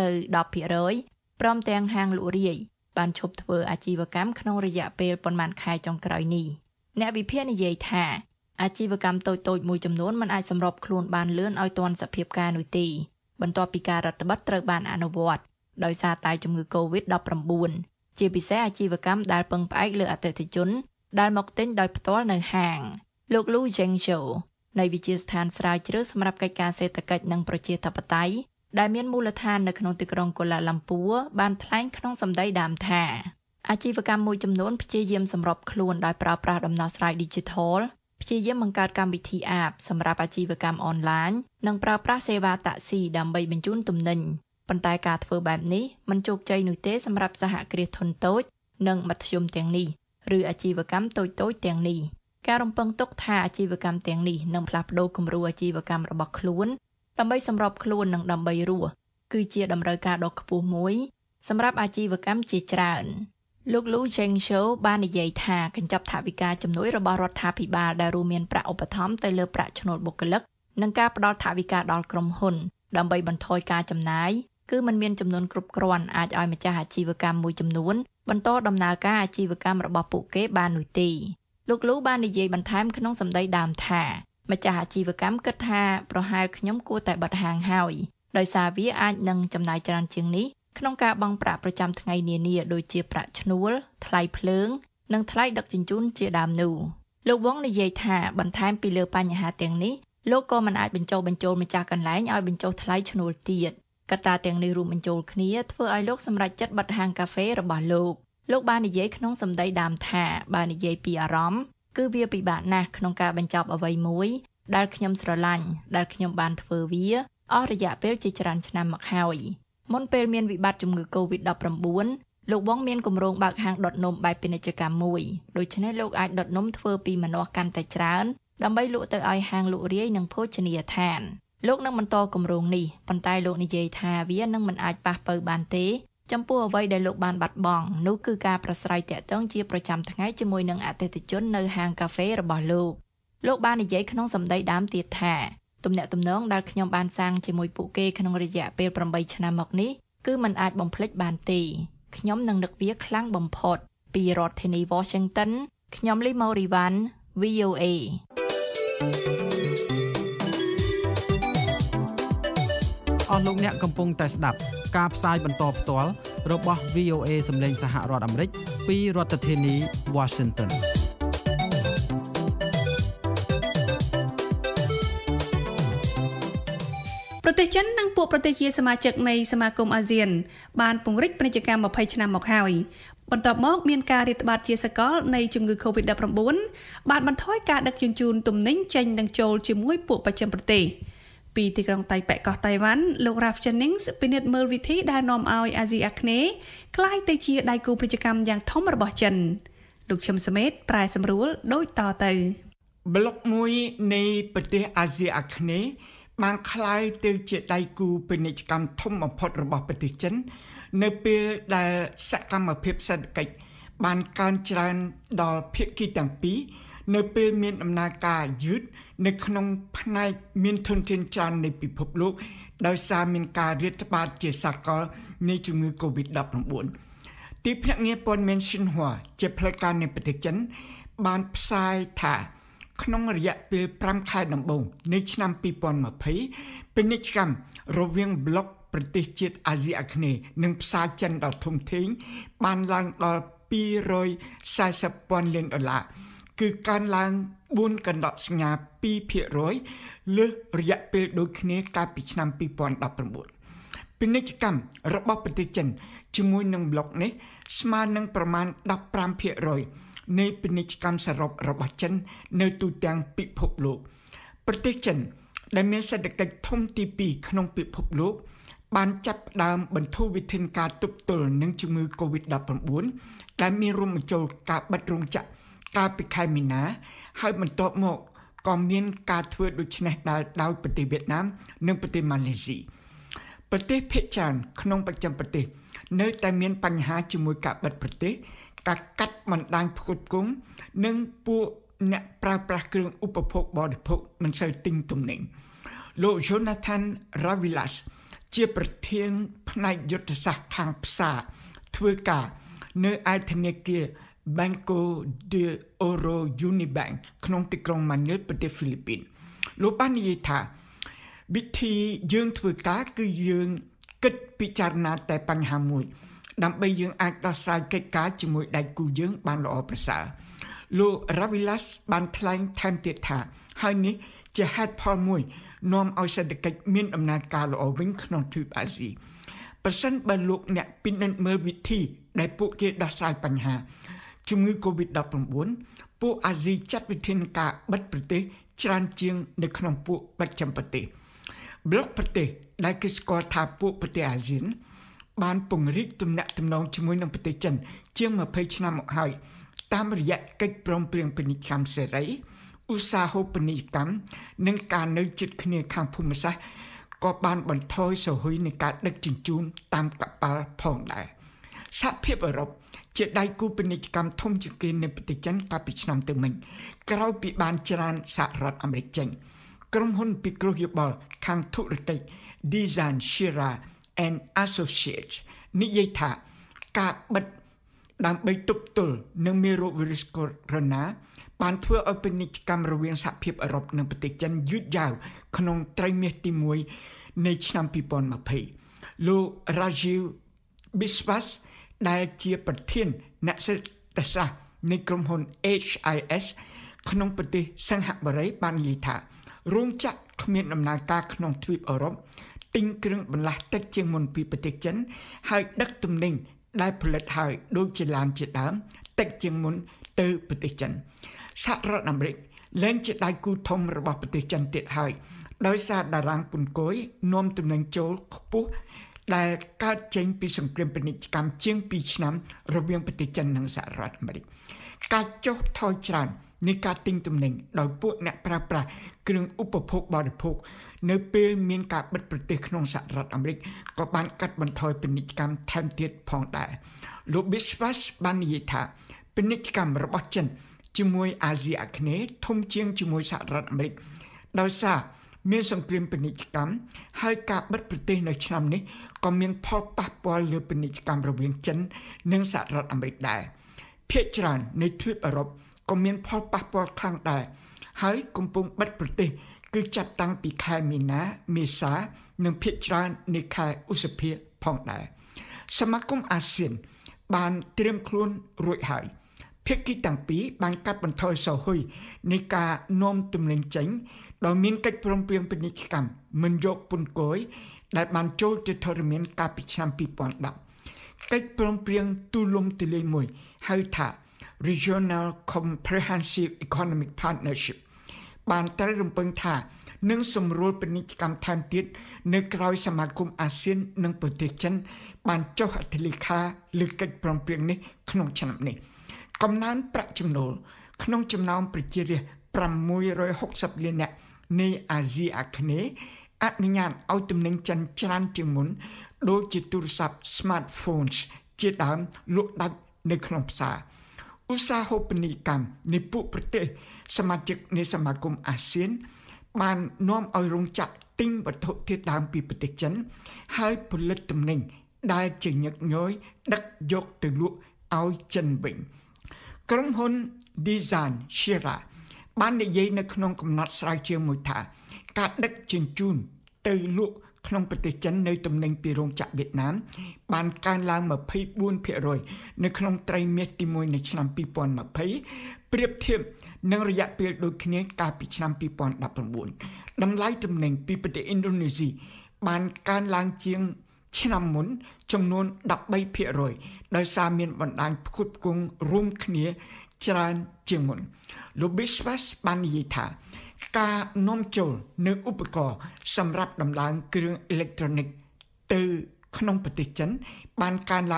10% ព្រមទាំងហាងលក់រាយបានឈប់ធ្វើអាជីវកម្មក្នុងរយៈពេលប៉ុន្មានខែចុងក្រោយនេះអ្នកវិភាគនិយាយថាអាជីវកម្មតូចៗមួយចំនួនមិនអាចសម្របខ្លួនបានលឿនឲ្យទាន់សភាពការនោះទេបន្ទាប់ពីការរដ្ឋបិទត្រូវបានអនុវត្តដោយសារតែជំងឺ COVID-19 ជាពិសេសអាជីវកម្មដែលពឹងផ្អែកលើអតិថិជនដែលមកទិញដោយផ្ទាល់នៅហាងលោក Lu Zhengzhou នៃវិទ្យាស្ថានស្រាវជ្រាវសម្រាប់កិច្ចការសេដ្ឋកិច្ចនិងប្រជាធិបតេយ្យដែលមានមូលដ្ឋាននៅក្នុងទីក្រុងកូឡាឡាំពួរបានថ្លែងក្នុងសម្ដីដើមថាអាជីវកម្មមួយចំនួនព្យាយាមសម្របខ្លួនដោយប្រើប្រាស់ដំណោះស្រាយ Digital ព្យាយាមបង្កើតកម្មវិធី App សម្រាប់អាជីវកម្មអនឡាញនិងប្រើប្រាស់សេវាតាក់ស៊ីដើម្បីបញ្ជូនទំនិញប៉ុន្តែការធ្វើបែបនេះមិនជោគជ័យនោះទេសម្រាប់សហគ្រាសធុនតូចនិងមធ្យមទាំងនេះឬអាជីវកម្មតូចៗទាំងនេះការរំពឹងទុកថាអាជីវកម្មទាំងនេះនឹងផ្លាស់ប្ដូរគំរូអាជីវកម្មរបស់ខ្លួនដើម្បីសម្របខ្លួននិងដើម្បីរស់គឺជាតម្រូវការដ៏ខ្ពស់មួយសម្រាប់អាជីវកម្មជាច្រើនលោក Lu Zhengzhou បាននិយាយថាកញ្ចប់ថវិកាជំនួយរបស់រដ្ឋាភិបាលដែលរួមមានប្រាក់ឧបត្ថម្ភទៅលើប្រាក់ឈ្នួលបុគ្គលិកនិងការផ្តល់ថវិកាដល់ក្រុមហ៊ុនដើម្បីបន្ថយការចំណាយគឺมันមានចំនួនគ្រប់គ្រាន់អាចឲ្យម្ចាស់អាជីវកម្មមួយចំនួនបន្តដំណើរការអាជីវកម្មរបស់ពួកគេបាននោះទេលោក Lu បាននិយាយបន្ថែមក្នុងសម្ដីដើមថាម្ចាស់អាជីវកម្មគិតថាប្រហែលខ្ញុំគួរតែបិទហាងហើយដោយសារវាអាចនឹងចំណាយច្រើនជាងនេះក្នុងការបង់ប្រាក់ប្រចាំថ្ងៃនានាដូចជាប្រាក់ឈ្នួលថ្លៃភ្លើងនិងថ្លៃដឹកជញ្ជូនជាដើមនោះលោកវងនិយាយថាបន្ថែមពីលើបញ្ហាទាំងនេះលោកក៏មិនអាចបញ្ចុះបញ្ចូលម្ចាស់កន្លែងឲ្យបញ្ចុះថ្លៃឈ្នួលទៀតកត្តាទាំងនេះរួមបញ្ចូលគ្នាធ្វើឲ្យលោកសម្រេចចិត្តបិទហាងកាហ្វេរបស់លោកបាននិយាយក្នុងសម្ដីដើមថាបើនិយាយពីអារម្មណ៍គឺវាពិបាកណាស់ក្នុងការបញ្ចប់អ្វីមួយដែលខ្ញុំស្រឡាញ់ដែលខ្ញុំបានធ្វើវាអស់រយៈពេលជាច្រើនឆ្នាំមកហើយមុនពេលមានវិបត្តិជំងឺ COVID-19 លោកវងមានគម្រោងបើកហាងដុតនំបែបពាណិជ្ជកម្មមួយដូច្នេះលោកអាចដុតនំធ្វើពីម្នាស់កាន់តែច្រើនដើម្បីលក់ទៅឲ្យហាងលក់រាយនិងភោជនីយដ្ឋានលោកនឹងបន្តគម្រោងនេះប៉ុន្តែលោកនិយាយថាវានឹងមិនអាចប៉ះប៉ូវបានទេចំពោះអ្វីដែលលោកបានបាត់បង់នោះគឺការប្រស្រ័យទាក់ទងជាប្រចាំថ្ងៃជាមួយនឹងអតិថិជននៅហាងកាហ្វេរបស់លោកបាននិយាយក្នុងសម្ដីដើមទៀតថាទំនាក់ទំនងដែលខ្ញុំបានសាងជាមួយពួកគេក្នុងរយៈពេល8ឆ្នាំមកនេះគឺមិនអាចបំភ្លេចបានទេខ្ញុំនឹងនឹកវាខ្លាំងបំផុតពីរដ្ឋធានី Washington ខ្ញុំលីម៉ូរីវ៉ាន់ VOA អស់លោកអ្នកកំពុងតែស្ដាប់ការផ្សាយបន្តផ្ទាល់របស់ VOA សម្លេងសហរដ្ឋអាមេរិកពីរដ្ឋធានី Washington ប្រទេសចិននិងពួកប្រទេសជាសមាជិកនៃសមាគមអាស៊ានបានពង្រីកពាណិជ្ជកម្ម20ឆ្នាំមកហើយបន្ទាប់មកមានការរាតត្បាតជាសកលនៃជំងឺ COVID-19 បានបន្ថយការដឹកជញ្ជូនទំនិញចេញនិងចូលជាមួយពួកបច្ចឹមប្រទេសពីទីក្រុងតៃប៉េកោះតៃវ៉ាន់លោក Ralph Jennings ពិនិត្យមើលវិធីដែលនាំឲ្យអាស៊ីអាគ្នេយ៍ក្លាយទៅជាដៃគូពាណិជ្ជកម្មយ៉ាងធំរបស់ចិនលោកឈឹមសមេតប្រែសម្រួលដូចតទៅប្លុកមួយនៃប្រទេសអាស៊ីអាគ្នេយ៍បានក្លាយទៅជាដៃគូពាណិជ្ជកម្មធំបំផុតរបស់ប្រទេសចិននៅពេលដែលសកម្មភាពសេដ្ឋកិច្ចបានកើនច្រើនដល់ភាគីទាំងពីរនៅពេលមានដំណើរការយឺតនៅក្នុងផ្នែកមានធនធានច្រើននៃពិភពលោកដោយសារមានការរាតត្បាតជាសកលនៃជំងឺ COVID-19 ទីភ្នាក់ងារព័ត៌មាន Xinhua ជាផ្លូវការនៃប្រទេសចិនបានផ្សាយថាក្នុងរយៈពេល5ខែដំបូងនៃឆ្នាំ2020ពាណិជ្ជកម្មរវាងប្លុកប្រទេសជាតិអាស៊ីអាគ្នេយ៍និងផ្សារចិនដ៏ធំធេងបានឡើងដល់$240,000 លានគឺកើនឡើង4កណ្ដកស្ញា 2% លើសរយៈពេលដូចគ្នាកាលពីឆ្នាំ2019ពាណិជ្ជកម្មរបស់ប្រទេសចិនជាមួយនឹងប្លុកនេះស្មើនឹងប្រមាណ 15% នៃពាណិជ្ជកម្មសរុបរបស់ចិននៅទូទាំងពិភពលោកប្រទេសចិនដែលមានសេដ្ឋកិច្ចធំទី2ក្នុងពិភពលោកបានចាប់ផ្ដើមបន្ធូរវិធានការទប់ទល់នឹងជំងឺ COVID-19 ដែលមានរួមបញ្ចូលការបិទរោងចក្រកាលពីខែមីនាហើយបន្ទាប់មកក៏មានការធ្វើដូច្នេះដោយប្រទេសវៀតណាមនិងប្រទេសម៉ាឡេស៊ីប្រទេសភាគច្រើនក្នុងបច្ចឹមប្រទេសនៅតែមានបញ្ហាជាមួយការបិទប្រទេសការកាត់បណ្ដាញផ្គត់ផ្គង់និងពួកអ្នកប្រើប្រាស់គ្រឿងឧបភោគបរិភោគមិនសូវទិញទំនិញលោក Jonathan Ravilas ជាប្រធានផ្នែកយុទ្ធសាស្ត្រខាងផ្សារធ្វើការនៅឯធនាគារ Banco de Oro Unibank ក្នុងទីក្រុងម៉ានីលប្រទេសហ្វីលីពីនលោកបាននិយាយថាវិធីយើងធ្វើការគឺយើងគិតពិចារណាតែបញ្ហាមួយដើម្បីយើងអាចដោះស្រាយកិច្ចការជាមួយដៃគូយើងបានល្អប្រសើរលោក Ravilas បានថ្លែងថែមទៀតថាហើយនេះជាហេតុផលមួយនាំឲ្យសេដ្ឋកិច្ចមានដំណើរការល្អវិញក្នុងទ្វីបអាស៊ីប្រសិនបើលោកអ្នកពិនិត្យមើលវិធីដែលពួកគេដោះស្រាយបញ្ហាជំងឺ COVID-19 ពួកអាស៊ីចាត់វិធានការបិទប្រទេសច្រើនជាងនៅក្នុងពួកបច្ចឹមប្រទេសប្លុកប្រទេសដែលគេស្គាល់ថាពួកប្រទេសអាស៊ានបានពង្រីកទំនាក់ទំនងជាមួយនឹងប្រទេសចិនជាង20ឆ្នាំមកហើយតាមរយៈកិច្ចព្រមព្រៀងពាណិជ្ជកម្មសេរីឧស្សាហូបនីយកម្មនិងការនៅជិតគ្នាខាងភូមិសាស្ត្រក៏បានបន្ថយសហុយនៃការដឹកជញ្ជូនតាមកប៉ាល់ផងដែរសហភាពអឺរ៉ុបជាដៃគូពាណិជ្ជកម្មធំជាងគេនៅប្រទេសចិនកាលពីឆ្នាំទៅមិញក្រោយពីបានច្រានសហរដ្ឋអាមេរិកចេញក្រុមហ៊ុនពិគ្រោះយោបល់ខាងធុរកិច្ច Design Shira and Associates និយាយថាការបិទដើម្បីទប់ទល់នឹងមេរោគវីរុសកូវីដ -19 បានធ្វើឲ្យពាណិជ្ជកម្មរវាងសហភាពអឺរ៉ុបនិងប្រទេសចិនយឺតយ៉ាវក្នុងត្រីមាសទី1នៃឆ្នាំ2020លោក Rajiv Biswas ដែលជាប្រធានអ្នកសេដ្ឋសាស្ត្រនៃក្រុមហ៊ុន HIS ក្នុងប្រទេសសិង្ហបុរីបាននិយាយថារោងចក្រគ្មានដំណើរការក្នុងទ្វីបអឺរ៉ុបទិញគ្រឿងបន្លាស់តិចជាងមុនពីប្រទេសចិនហើយដឹកទំនិញដែលផលិតហើយដូចជាឡានជាដើមតិចជាងមុនទៅប្រទេសចិនសហរដ្ឋអាមេរិកលែងជាដៃគូធំរបស់ប្រទេសចិនទៀតហើយដោយសារតារាងពន្ធគយនាំទំនិញចូលខ្ពស់ដែលកើតចេញពីសង្គ្រាមពាណិជ្ជកម្មជាង2ឆ្នាំរវាងប្រទេសចិននិងសហរដ្ឋអាមេរិកការចុះថយច្រើននៃការទិញទំនិញដោយពួកអ្នកប្រើប្រាស់គ្រឿងឧបភោគបរិភោគនៅពេលមានការបិទប្រទេសក្នុងសហរដ្ឋអាមេរិកក៏បានកាត់បន្ថយពាណិជ្ជកម្មថែមទៀតផងដែរលោក Biswas បាននិយាយថាពាណិជ្ជកម្មរបស់ចិនជាមួយអាស៊ីអាគ្នេយ៍ធំជាងជាមួយសហរដ្ឋអាមេរិកដោយសារមានសង្គ្រាមពាណិជ្ជកម្មហើយការបិទប្រទេសនៅឆ្នាំនេះក៏មានផលប៉ះពាល់លើពាណិជ្ជកម្មរវាងចិននិងសហរដ្ឋអាមេរិកដែរភាគច្រើននៃទ្វីបអឺរ៉ុបក៏មានផលប៉ះពាល់ខ្លាំងដែរហើយកំពុងបិទប្រទេសគឺចាប់តាំងពីខែមីនាមេសានិងភាគច្រើននៃខែឧសភាផងដែរសមាគមអាស៊ានបានត្រៀមខ្លួនរួចហើយភាគីទាំងពីរបានកាត់បន្ថយសោហ៊ុយនៃការនាំទំនិញចេញដោយមានកិច្ចព្រមព្រៀងពាណិជ្ជកម្មមិនយកពន្ធគយដែលបានចូលទៅធរមានកាលពីឆ្នាំ2010កិច្ចព្រមព្រៀងទូលំទូលាយមួយហៅថា Regional Comprehensive Economic Partnership បានត្រូវរំពឹងថានឹងសម្រួលពាណិជ្ជកម្មថែមទៀតនៅក្រៅសមាគមអាស៊ាននិងប្រទេសចិនបានចុះហត្ថលេខាលើកិច្ចព្រមព្រៀងនេះក្នុងឆ្នាំនេះកំណើនប្រាក់ចំណូលក្នុងចំណោមប្រជារាស្ត្រ660លាននាក់នៃអាស៊ីអាគ្នេយ៍អនុញ្ញាតឲ្យទំនិញចិនច្រើនជាងមុនដូចជាទូរស័ព្ទ smartphones ជាដើមលក់ដាច់នៅក្នុងផ្សារឧស្សាហូបនីយកម្មនៃពួកប្រទេសសមាជិកនៃសមាគមអាស៊ានបាននាំឲ្យរោងចក្រទិញវត្ថុធាតុដើមពីប្រទេសចិនហើយផលិតទំនិញដែលជាញឹកញយដឹកយកទៅលក់ឲ្យចិនវិញក្រុមហ៊ុន Design Shira បាននិយាយនៅក្នុងកំណត់ស្រាវជ្រាវមួយថាការដឹកជញ្ជូនទៅលក់ក្នុងប្រទេសចិននៅទំនិញពីរោងចក្រវៀតណាមបានកើនឡើង 24% នៅក្នុងត្រីមាសទី1នៃឆ្នាំ2020ប្រៀបធៀបនឹងរយៈពេលដូចគ្នាកាលពីឆ្នាំ2019តម្លៃទំនិញពីប្រទេសឥណ្ឌូនេស៊ីបានកើនឡើងជាងឆ្នាំមុនចំនួន 13% ដោយសារមានបណ្ដាញផ្គត់ផ្គង់រួមគ្នាច្រើនជាងមុនលោក Biswas បាននិយាយថាការនាំចូលនៅឧបករណ៍សម្រាប់ដំឡើងគ្រឿងអេឡិចត្រូនិកទៅក្នុងប្រទេសចិនបានកើនឡើង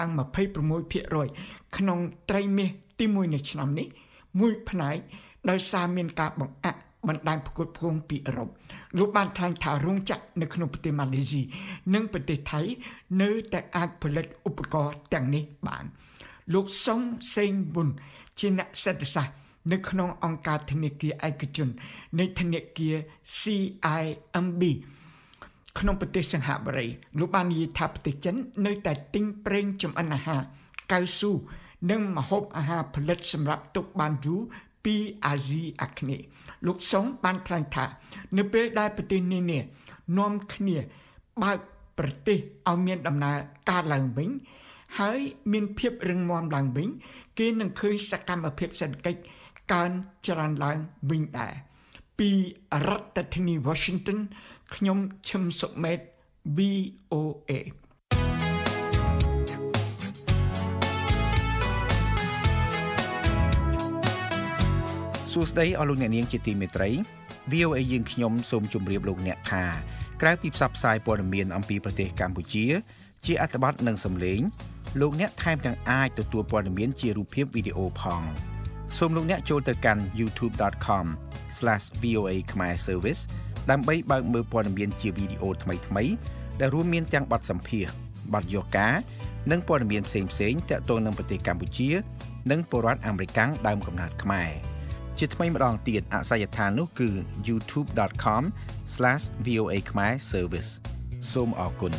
26% ក្នុងត្រីមាសទី1នៃឆ្នាំនេះមួយផ្នែកដោយសារមានការបង្អាក់បណ្ដាញផ្គត់ផ្គង់ពីអឺរ៉ុបលោកបានថ្លែងថារោងចក្រនៅក្នុងប្រទេសម៉ាឡេស៊ីនិងប្រទេសថៃនៅតែអាចផលិតឧបករណ៍ទាំងនេះបានលោកសុងសេងប៊ុនជាអ្នកសេដ្ឋសាស្ត្រនៅក្នុងអង្គការធនាគារឯកជននៃធនាគារ CIMB ក្នុងប្រទេសសិង្ហបុរីលោកបាននិយាយថាប្រទេសចិននៅតែទិញប្រេងចម្អិនអាហារកៅស៊ូនិងម្ហូបអាហារផលិតសម្រាប់ទុកបានយូរពីអាស៊ីអាគ្នេយ៍លោកសុងបានថ្លែងថានៅពេលដែលប្រទេសនានានាំគ្នាបើកប្រទេសឲ្យមានដំណើរការឡើងវិញហើយមានភាពរឹងមាំឡើងវិញគេនឹងឃើញសកម្មភាពសេដ្ឋកិច្ចកើនច្រើនឡើងវិញដែរពីរដ្ឋធានី Washington ខ្ញុំឈឹមសុមេត VOA សួស្តីអស់លោកអ្នកនាងជាទីមេត្រី VOA យើងខ្ញុំសូមជម្រាបលោកអ្នកថាក្រៅពីផ្សព្វផ្សាយព័ត៌មានអំពីប្រទេសកម្ពុជាជាអត្ថបទនិងសំឡេងលោកអ្នកថែមទាំងអាចទទួលព័ត៌មានជារូបភាពវីដេអូផងសូមលោកអ្នកចូលទៅកាន់ youtube.com/VOA Khmer Service ដើម្បីបើកមើលព័ត៌មានជាវីដេអូថ្មីៗដែលរួមមានទាំងបទសម្ភាសន៍បទយកការនិងព័ត៌មានផ្សេងៗទាក់ទងនឹងប្រទេសកម្ពុជានិងពលរដ្ឋអាមេរិកដើមកំណើតខ្មែរជាថ្មីម្ដងទៀតអាស័យដ្ឋាននោះគឺ youtube.com/VOA Khmer Service សូមអរគុណ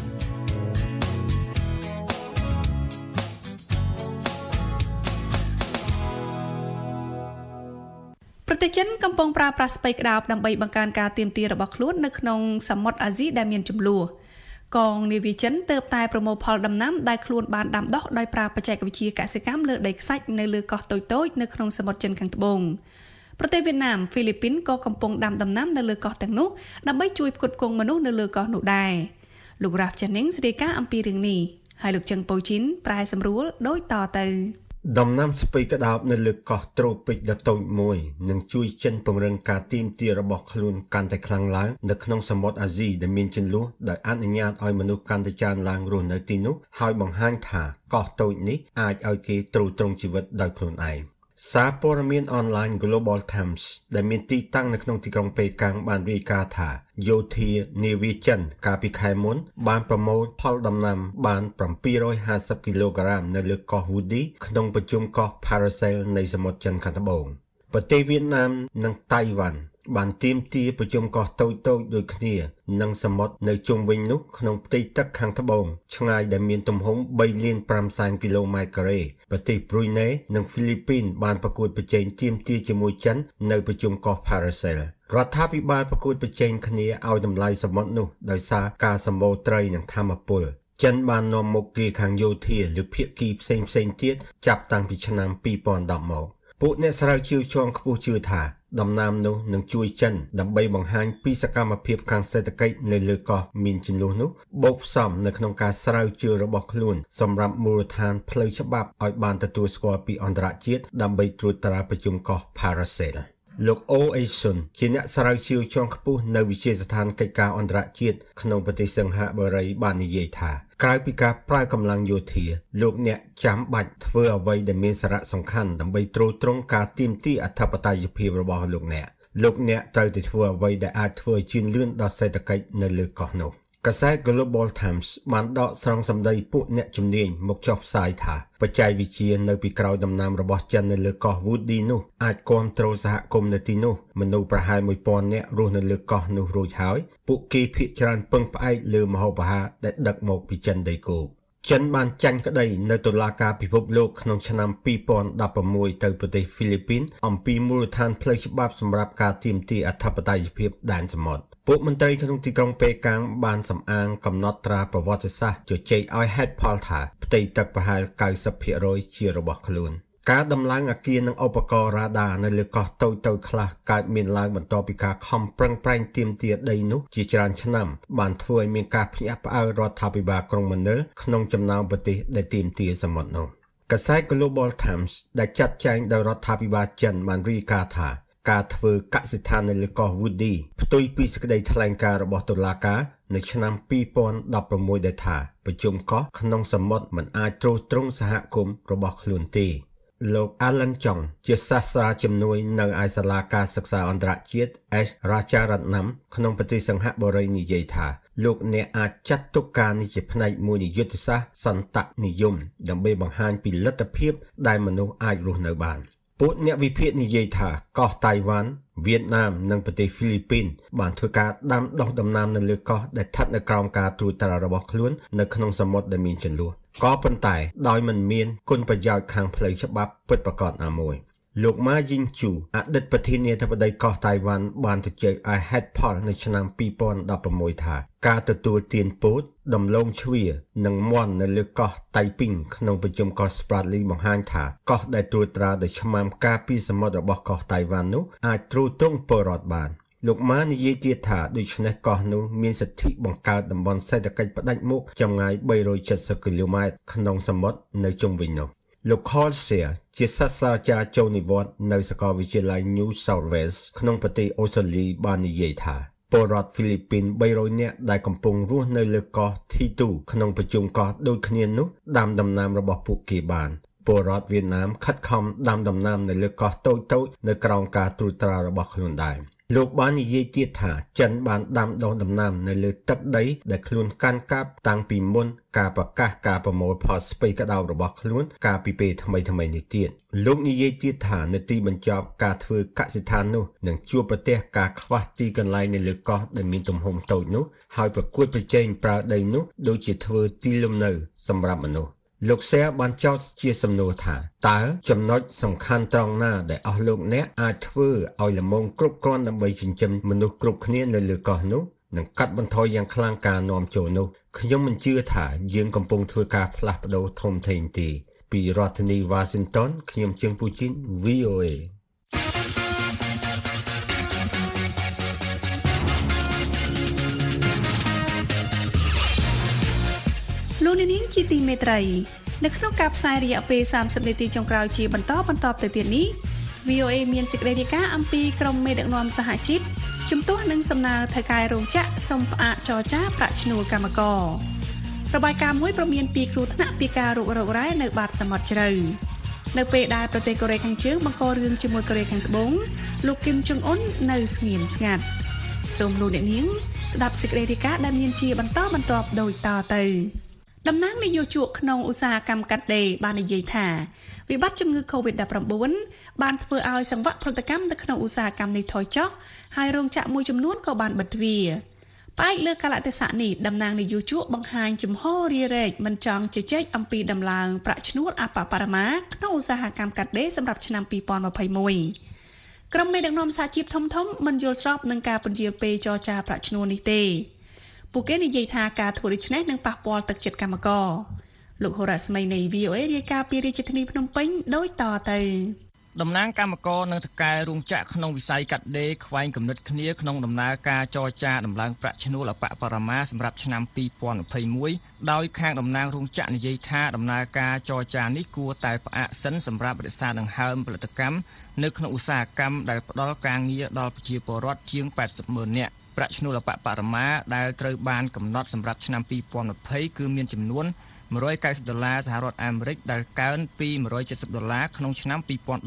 ប្រទេសចិនកំពុងប្រើប្រាស់ស្ពៃក្តោបដើម្បីបង្កើនការទាមទាររបស់ខ្លួននៅក្នុងសមុទ្រអាស៊ីដែលមានជម្លោះកងនាវាចិនទើបតែប្រមូលផលដំណាំដែលខ្លួនបានដាំដុះដោយប្រើបច្ចេកវិទ្យាកសិកម្មលើដីខ្សាច់នៅលើកោះតូចៗនៅក្នុងសមុទ្រចិនខាងត្បូងប្រទេសវៀតណាមហ្វីលីពីនក៏កំពុងដាំដំណាំនៅលើកោះទាំងនោះដើម្បីជួយផ្គត់ផ្គង់មនុស្សនៅលើកោះនោះដែរលោក Ralph Jennings រាយការណ៍អំពីរឿងនេះហើយលោកជឹងប៉ូជីនប្រែសម្រួលដូចតទៅដំណាំស្ពៃក្តោបនៅលើកោះត្រូពិកដ៏តូចមួយនឹងជួយចិនពង្រឹងការទាមទាររបស់ខ្លួនកាន់តែខ្លាំងឡើងនៅក្នុងសមុទ្រអាស៊ីដែលមានជម្លោះដោយអនុញ្ញាតឲ្យមនុស្សកាន់តែច្រើនឡើងរស់នៅទីនោះហើយបង្ហាញថាកោះតូចនេះអាចឲ្យគេទ្រទ្រង់ជីវិតដោយខ្លួនឯងសារព័ត៌មានអនឡាញ Global Times ដែលមានទីតាំងនៅក្នុងទីក្រុងប៉េកាំងបានរាយការណ៍ថាយោធានាវាចិនកាលពីខែមុនបានប្រមូលផលដំណាំបាន750គីឡូក្រាមនៅលើកោះ Woody ក្នុងប្រជុំកោះ Paracel នៃសមុទ្រចិនខាងត្បូងប្រទេសវៀតណាមនិងតៃវ៉ាន់បានទាមទារប្រជុំកោះតូចៗដូចគ្នានិងសមុទ្រនៅជុំវិញនោះក្នុងផ្ទៃទឹកខាងត្បូងឆ្ងាយដែលមានទំហំ 3.5 គីឡូម៉ែត្រការ៉េប្រទេសប្រ៊ុយណេនិងហ្វីលីពីនបានប្រកួតប្រជែងទាមទារជាមួយចិននៅប្រជុំកោះ Paracel រដ្ឋាភិបាលប្រកួតប្រជែងគ្នាឲ្យតម្លៃសមុទ្រនោះដោយសារការសម្បូរត្រីនិងថាមពលចិនបាននាំមុខគេខាងយោធាឬភាគីផ្សេងទៀតចាប់តាំងពីឆ្នាំ2010មកពួកអ្នកស្រាវជ្រាវជាន់ខ្ពស់ជឿថាដំណាំនោះនឹងជួយចិនដើម្បីបង្ហាញពីសកម្មភាពខាងសេដ្ឋកិច្ចនៅលើកោះមានជម្លោះនោះបូកផ្សំនៅក្នុងការស្រាវជ្រាវរបស់ខ្លួនសម្រាប់មូលដ្ឋានផ្លូវច្បាប់ឲ្យបានទទួលស្គាល់ពីអន្តរជាតិដើម្បីត្រួតត្រាប្រជុំកោះ Paracel លោក អូអេសុនជាអ្នកស្រាវជ្រាវជាន់ខ្ពស់នៅវិទ្យាស្ថានកិច្ចការអន្តរជាតិក្នុងប្រទេសសិង្ហបុរីបាននិយាយថាក្រៅពីការប្រើកម្លាំងយោធាលោកអ្នកចាំបាច់ធ្វើអ្វីដែលមានសារៈសំខាន់ដើម្បីទ្រទ្រង់ការទាមទារអធិបតេយ្យភាពរបស់លោកអ្នកត្រូវតែធ្វើអ្វីដែលអាចធ្វើឲ្យជឿនលឿនដល់សេដ្ឋកិច្ចនៅលើកោះនោះកាសែត Global Times បានដកស្រង់សម្ដីពួកអ្នកជំនាញមកចុះផ្សាយថាបច្ចេកវិទ្យានៅពីក្រោយដំណាំរបស់ចិននៅលើកោះ Woody នោះអាចគាំទ្រសហគមន៍នៅទីនោះមនុស្សប្រហែល 1000 នាក់រស់នៅលើកោះនោះរួចហើយពួកគេភាគច្រើនពឹងផ្អែកលើម្ហូបអាហារដែលដឹកមកពីចិនដីគោកចិនបានចាញ់ក្តីនៅតុលាការពិភពលោកក្នុងឆ្នាំ2016ទៅប្រទេសហ្វីលីពីនអំពីមូលដ្ឋានផ្លូវច្បាប់សម្រាប់ការទាមទារអធិបតេយ្យភាពដែនសមុទ្រពួកមន្ត្រីក្នុងទីក្រុងប៉េកាំងបានសំអាងកំណត់ត្រាប្រវត្តិសាស្ត្រជជែកឲ្យហេតុផលថាផ្ទៃទឹកប្រហែល 90% ជារបស់ខ្លួនការដំឡើងអគារនិងឧបករណ៍រ៉ាដានៅលើកោះតូចៗខ្លះកើតមានឡើងបន្ទាប់ពីការខំប្រឹងប្រែងទាមទារដីនោះជាច្រើនឆ្នាំបានធ្វើឲ្យមានការភ្ញាក់ផ្អើលរដ្ឋាភិបាលក្រុងម៉ានីលក្នុងចំណោមប្រទេសដែលទាមទារសមុទ្រនោះកាសែត Global Times ដែលចាត់ចែងដោយរដ្ឋាភិបាលចិនបានរាយការណ៍ថាការធ្វើកសិដ្ឋាននៅលើកោះ Woody ផ្ទុយពីសេចក្តីថ្លែងការណ៍របស់តុលាការនៅឆ្នាំ2016ដែលថាប្រជុំកោះក្នុងសមុទ្រមិនអាចទ្រទ្រង់សហគមន៍របស់ខ្លួនទេលោក Alan Chong ជាសាស្ត្រាជំនួយនៅឯសាលាការសិក្សាអន្តរជាតិ S Rajaratnam ក្នុងប្រទេសសិង្ហបុរីនិយាយថាលោកអ្នកអាចចាត់ទុកការនេះជាផ្នែកមួយនៃយុទ្ធសាស្ត្រសន្តនិយមដើម្បីបង្ហាញពីលទ្ធភាពដែលមនុស្សអាចរស់នៅបានពួកអ្នកវិភាគនិយាយថាកោះតៃវ៉ាន់វៀតណាមនិងប្រទេសហ្វីលីពីនបានធ្វើការដាំដុះដំណាំនៅលើកោះដែលស្ថិតនៅក្រោមការត្រួតត្រារបស់ខ្លួននៅក្នុងសមុទ្រដែលមានជម្លោះក៏ប៉ុន្តែដោយមិនមានគុណប្រយោជន៍ខាងផ្លូវច្បាប់ពិតប្រាកដណាមួយលោកម៉ាយីងជូអតីតប្រធានាធិបតីកោះតៃវ៉ាន់បានទៅជែកឲ្យហេតុផលនៅឆ្នាំ2016ថាការទទួលទានពោតដំឡូងជ្វានិងមាន់នៅលើកោះតៃពីងក្នុងប្រជុំកោះ Spratly បង្ហាញថាកោះដែលត្រួតត្រាដោយឆ្មាំការពីសមុទ្ររបស់កោះតៃវ៉ាន់នោះអាចទ្រទ្រង់ពលរដ្ឋបានលោកម៉ានិយាយទៀតថាដូច្នេះកោះនោះមានសិទ្ធិបង្កើតតំបន់សេដ្ឋកិច្ចផ្ដាច់មុខចម្ងាយ370គីឡូម៉ែត្រក្នុងសមុទ្រនៅជុំវិញនោះលោក Colsear ជាសាស្ត្រាចារ្យចូលនិវត្តន៍នៅសាកលវិទ្យាល័យ New South Wales ក្នុងប្រទេសអូស្ត្រាលីបាននិយាយថាពលរដ្ឋហ្វីលីពីន300នាក់ដែលកំពុងរស់នៅលើកោះ Thitu ក្នុងប្រជុំកោះដូចគ្នានោះដាំដំណាំរបស់ពួកគេបានពលរដ្ឋវៀតណាមខិតខំដាំដំណាំនៅលើកោះតូចៗនៅក្រោមការត្រួតត្រារបស់ខ្លួនដែរលោកបាននិយាយទៀតថាចិនបានដាំដុះដំណាំនៅលើទឹកដីដែលខ្លួនកាន់កាប់តាំងពីមុនការប្រកាសការប្រមូលផលស្ពៃក្តោបរបស់ខ្លួនកាលពីពេលថ្មីៗនេះទៀតលោកនិយាយទៀតថានៅទីបញ្ចប់ការធ្វើកសិដ្ឋាននោះនឹងជួបប្រទះការខ្វះទីកន្លែងនៅលើកោះដែលមានទំហំតូចនោះហើយប្រកួតប្រជែងប្រើដីនោះដូចជាធ្វើទីលំនៅសម្រាប់មនុស្សលោកសែបានចោទជាសំណួរថាតើចំណុចសំខាន់ត្រង់ណាដែលអស់លោកអ្នកអាចធ្វើឲ្យល្មមគ្រប់គ្រាន់ដើម្បីចិញ្ចឹមមនុស្សគ្រប់គ្នានៅលើកោះនោះនិងកាត់បន្ថយយ៉ាងខ្លាំងការនាំចូលនោះខ្ញុំមិនជឿថាយើងកំពុងធ្វើការផ្លាស់ប្ដូរធំធេងទេពីរដ្ឋធានី Washington ខ្ញុំជើងពូជីន VOA លោកនាងជាទីមេត្រីនៅក្នុងការផ្សាយរយៈពេល30នាទីចុងក្រោយជាបន្តទៅទៀតនេះ VOA មានសេចក្តីរាយការណ៍អំពីក្រុមមេដឹកនាំសហជីពជំទាស់នឹងសំណើថៅកែរោងចក្រសុំផ្អាកចរចាប្រាក់ឈ្នួលកម្មកររបាយការណ៍មួយព្រមានពីគ្រោះថ្នាក់ពីការរុករករ៉ែនៅបាតសមុទ្រជ្រៅនៅពេលដែលប្រទេសកូរ៉េខាងជើងបង្ករឿងជាមួយកូរ៉េខាងត្បូងលោកគឹមចុងអ៊ុននៅស្ងៀមស្ងាត់សូមលោកអ្នកនាងស្ដាប់សេចក្តីរាយការណ៍ដែលមានជាបន្តដូចតទៅតំណាងនយោជកក្នុងឧស្សាហកម្មកាត់ដេរបាននិយាយថាវិបត្តិជំងឺ COVID-19 បានធ្វើឲ្យសង្វាក់ផលិតកម្មនៅក្នុងឧស្សាហកម្មនេះថយចុះហើយរោងចក្រមួយចំនួនក៏បានបិទទ្វារផ្អែកលើកាលៈទេសៈនេះតំណាងនយោជកបង្ហាញជំហររារែកមិនចង់ជជែកអំពីដំឡើងប្រាក់ឈ្នួលអបបរមាក្នុងឧស្សាហកម្មកាត់ដេរសម្រាប់ឆ្នាំ2021ក្រុមមេដឹកនាំសហជីពធំមិនយល់ស្របនឹងការពន្យាលពេលចរចាប្រាក់ឈ្នួលនេះទេពួកគេនិយាយថាការធ្វើដូច្នេះនឹងប៉ះពាល់ទឹកចិត្តកម្មករលោកហូរ៉ាស្មីនៃ VOA រាយការណ៍ពីរាជធានីភ្នំពេញដូចតទៅតំណាងកម្មករនិងថៅកែរោងចក្រក្នុងវិស័យកាត់ដេរខ្វែងគំនិតគ្នាក្នុងដំណើរការចរចាដំឡើងប្រាក់ឈ្នួលអបបរមាសម្រាប់ឆ្នាំ2021ដោយខាងតំណាងរោងចក្រនិយាយថាដំណើរការចរចានេះគួរតែផ្អាកសិនសម្រាប់រក្សាដង្ហើមផលិតកម្មនៅក្នុងឧស្សាហកម្មដែលផ្ដល់ការងារដល់ប្រជាពលរដ្ឋជាង 80,000 នាក់ប្រាក់ឈ្នួលអបបរមាដែលត្រូវបានកំណត់សម្រាប់ឆ្នាំ2020គឺមានចំនួន$190សហរដ្ឋអាមេរិកដែលកើនពី$170ក្នុងឆ្នាំ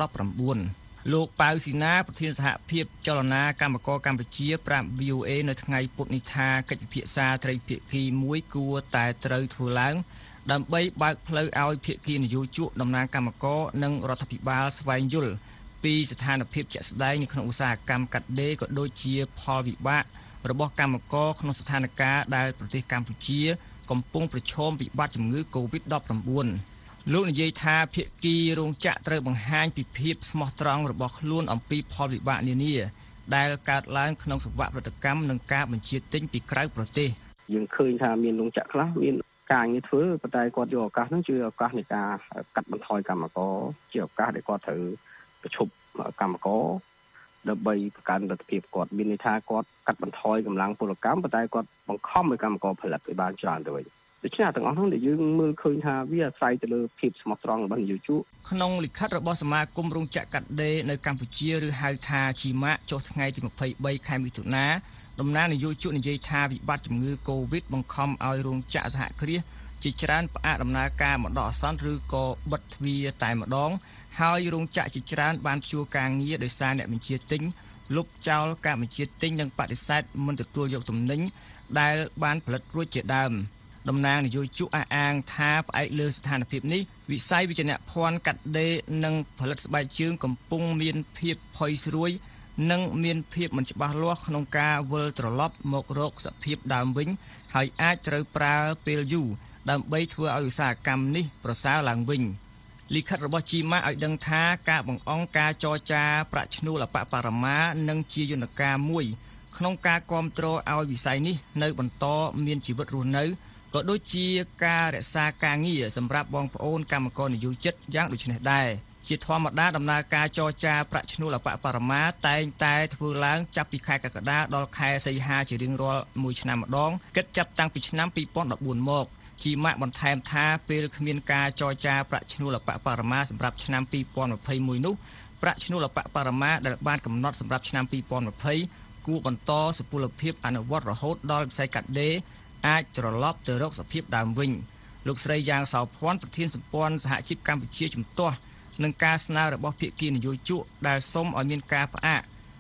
2019លោកប៉ៅស៊ីណាប្រធានសហភាពចលនាកម្មករកម្ពុជាប្រាប់ VOA នៅថ្ងៃពុធនេះថាកិច្ចពិភាក្សាត្រីភាគីមួយគួរតែត្រូវធ្វើឡើងដើម្បីបើកផ្លូវឲ្យភាគីនយោជកតំណាងកម្មករនិងរដ្ឋាភិបាលស្វែងយល់ពីស្ថានភាពជាក់ស្ដែងនៅក្នុងឧស្សាហកម្មកាត់ដេរក៏ដូចជាផលវិបាករបស់កម្មករក្នុងស្ថានភាពដែលប្រទេសកម្ពុជាកំពុងប្រឈមវិបត្តិជំងឺ COVID-19 លោកនិយាយថាភាគីរោងចក្រត្រូវបង្ហាញពីភាពស្មោះត្រង់របស់ខ្លួនអំពីផលវិបាកនានាដែលកើតឡើងក្នុងសង្វាក់ផលិតកម្មនិងការបញ្ជាទិញពីក្រៅប្រទេសយើងឃើញថាមានរោងចក្រខ្លះមានការងារធ្វើប៉ុន្តែគាត់យកឱកាសហ្នឹងជាឱកាសនៃការកាត់បន្ថយកម្មករជាឱកាសដែលគាត់ត្រូវប្រឈប់កម្មករដើម្បីបង្កើនលទ្ធភាពគាត់មានន័យថាគាត់កាត់បន្ថយកម្លាំងពលកម្មប៉ុន្តែគាត់បង្ខំឲ្យកម្មករផលិតឲ្យបានច្រើនទៅវិញដូច្នេះទាំងអស់នោះដែលយើងមើលឃើញថាវាអាស្រ័យទៅលើភាពស្មោះត្រង់របស់នយោជកក្នុងលិខិតរបស់សមាគមរោងចក្រកាត់ដេរនៅកម្ពុជាឬហៅថាជីម៉ាក់ចុះថ្ងៃទី23ខែមិថុនាតំណាងនយោជកនិយាយថាវិបត្តិជំងឺ Covid បង្ខំឲ្យរោងចក្រសហគ្រាសជាច្រើនផ្អាកដំណើរការបណ្ដោះអាសន្នឬក៏បិទទ្វារតែម្ដងហើយរោងចក្រជាច្រើនបានព្យួរការងារដោយសារអ្នកបញ្ជាទិញលុបចោលការបញ្ជាទិញនិងបដិសេធមិនទទួលយកទំនិញដែលបានផលិតរួចជាដើមតំណាងនយោជកអះអាងថាផ្អែកលើស្ថានភាពនេះវិស័យវិជ្ជាភ័ណ្ឌកាត់ដេរនិងផលិតស្បែកជើងកំពុងមានភាពផុយស្រួយនិងមានភាពមិនច្បាស់លាស់ក្នុងការវិលត្រឡប់មករកសភាពដើមវិញហើយអាចត្រូវប្រើពេលយូរដើម្បីធ្វើឲ្យឧស្សាហកម្មនេះប្រសើរឡើងវិញលិខិតរបស់ជីម៉ាឲ្យដឹងថាការបង្អង់ការចរចាប្រាក់ឈ្នួលអបបរមានឹងជាយន្តការមួយក្នុងការគាំទ្រឲ្យវិស័យនេះនៅបន្តមានជីវិតរស់នៅក៏ដូចជាការរក្សាការងារសម្រាប់បងប្អូនកម្មករនិយោជិតយ៉ាងដូចនេះដែរជាធម្មតាដំណើរការចរចាប្រាក់ឈ្នួលអបបរមាតែងតែធ្វើឡើងចាប់ពីខែកក្កដាដល់ខែសីហាជារៀងរាល់មួយឆ្នាំម្ដងគិតចាប់តាំងពីឆ្នាំ2014មកជីម៉ាក់បន្ថែមថាពេលគ្មានការចរចាប្រាក់ឈ្នួលអបបរមាសម្រាប់ឆ្នាំ2021នោះប្រាក់ឈ្នួលអបបរមាដែលបានកំណត់សម្រាប់ឆ្នាំ2020គួរបន្តសុពលភាពអនុវត្តរហូតដល់វិស័យកាត់ដេរអាចត្រឡប់ទៅរកសភាពដើមវិញលោកស្រីយ៉ាងសោភ័ណ្ឌប្រធានសម្ព័ន្ធសហជីពកម្ពុជាជំទាស់នឹងការស្នើរបស់ភាគីនយោជកដែលសុំឲ្យមានការផ្អាក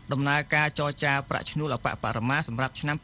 ដំណើរការចរចាប្រាក់ឈ្នួលអបបរមាសម្រាប់ឆ្នាំ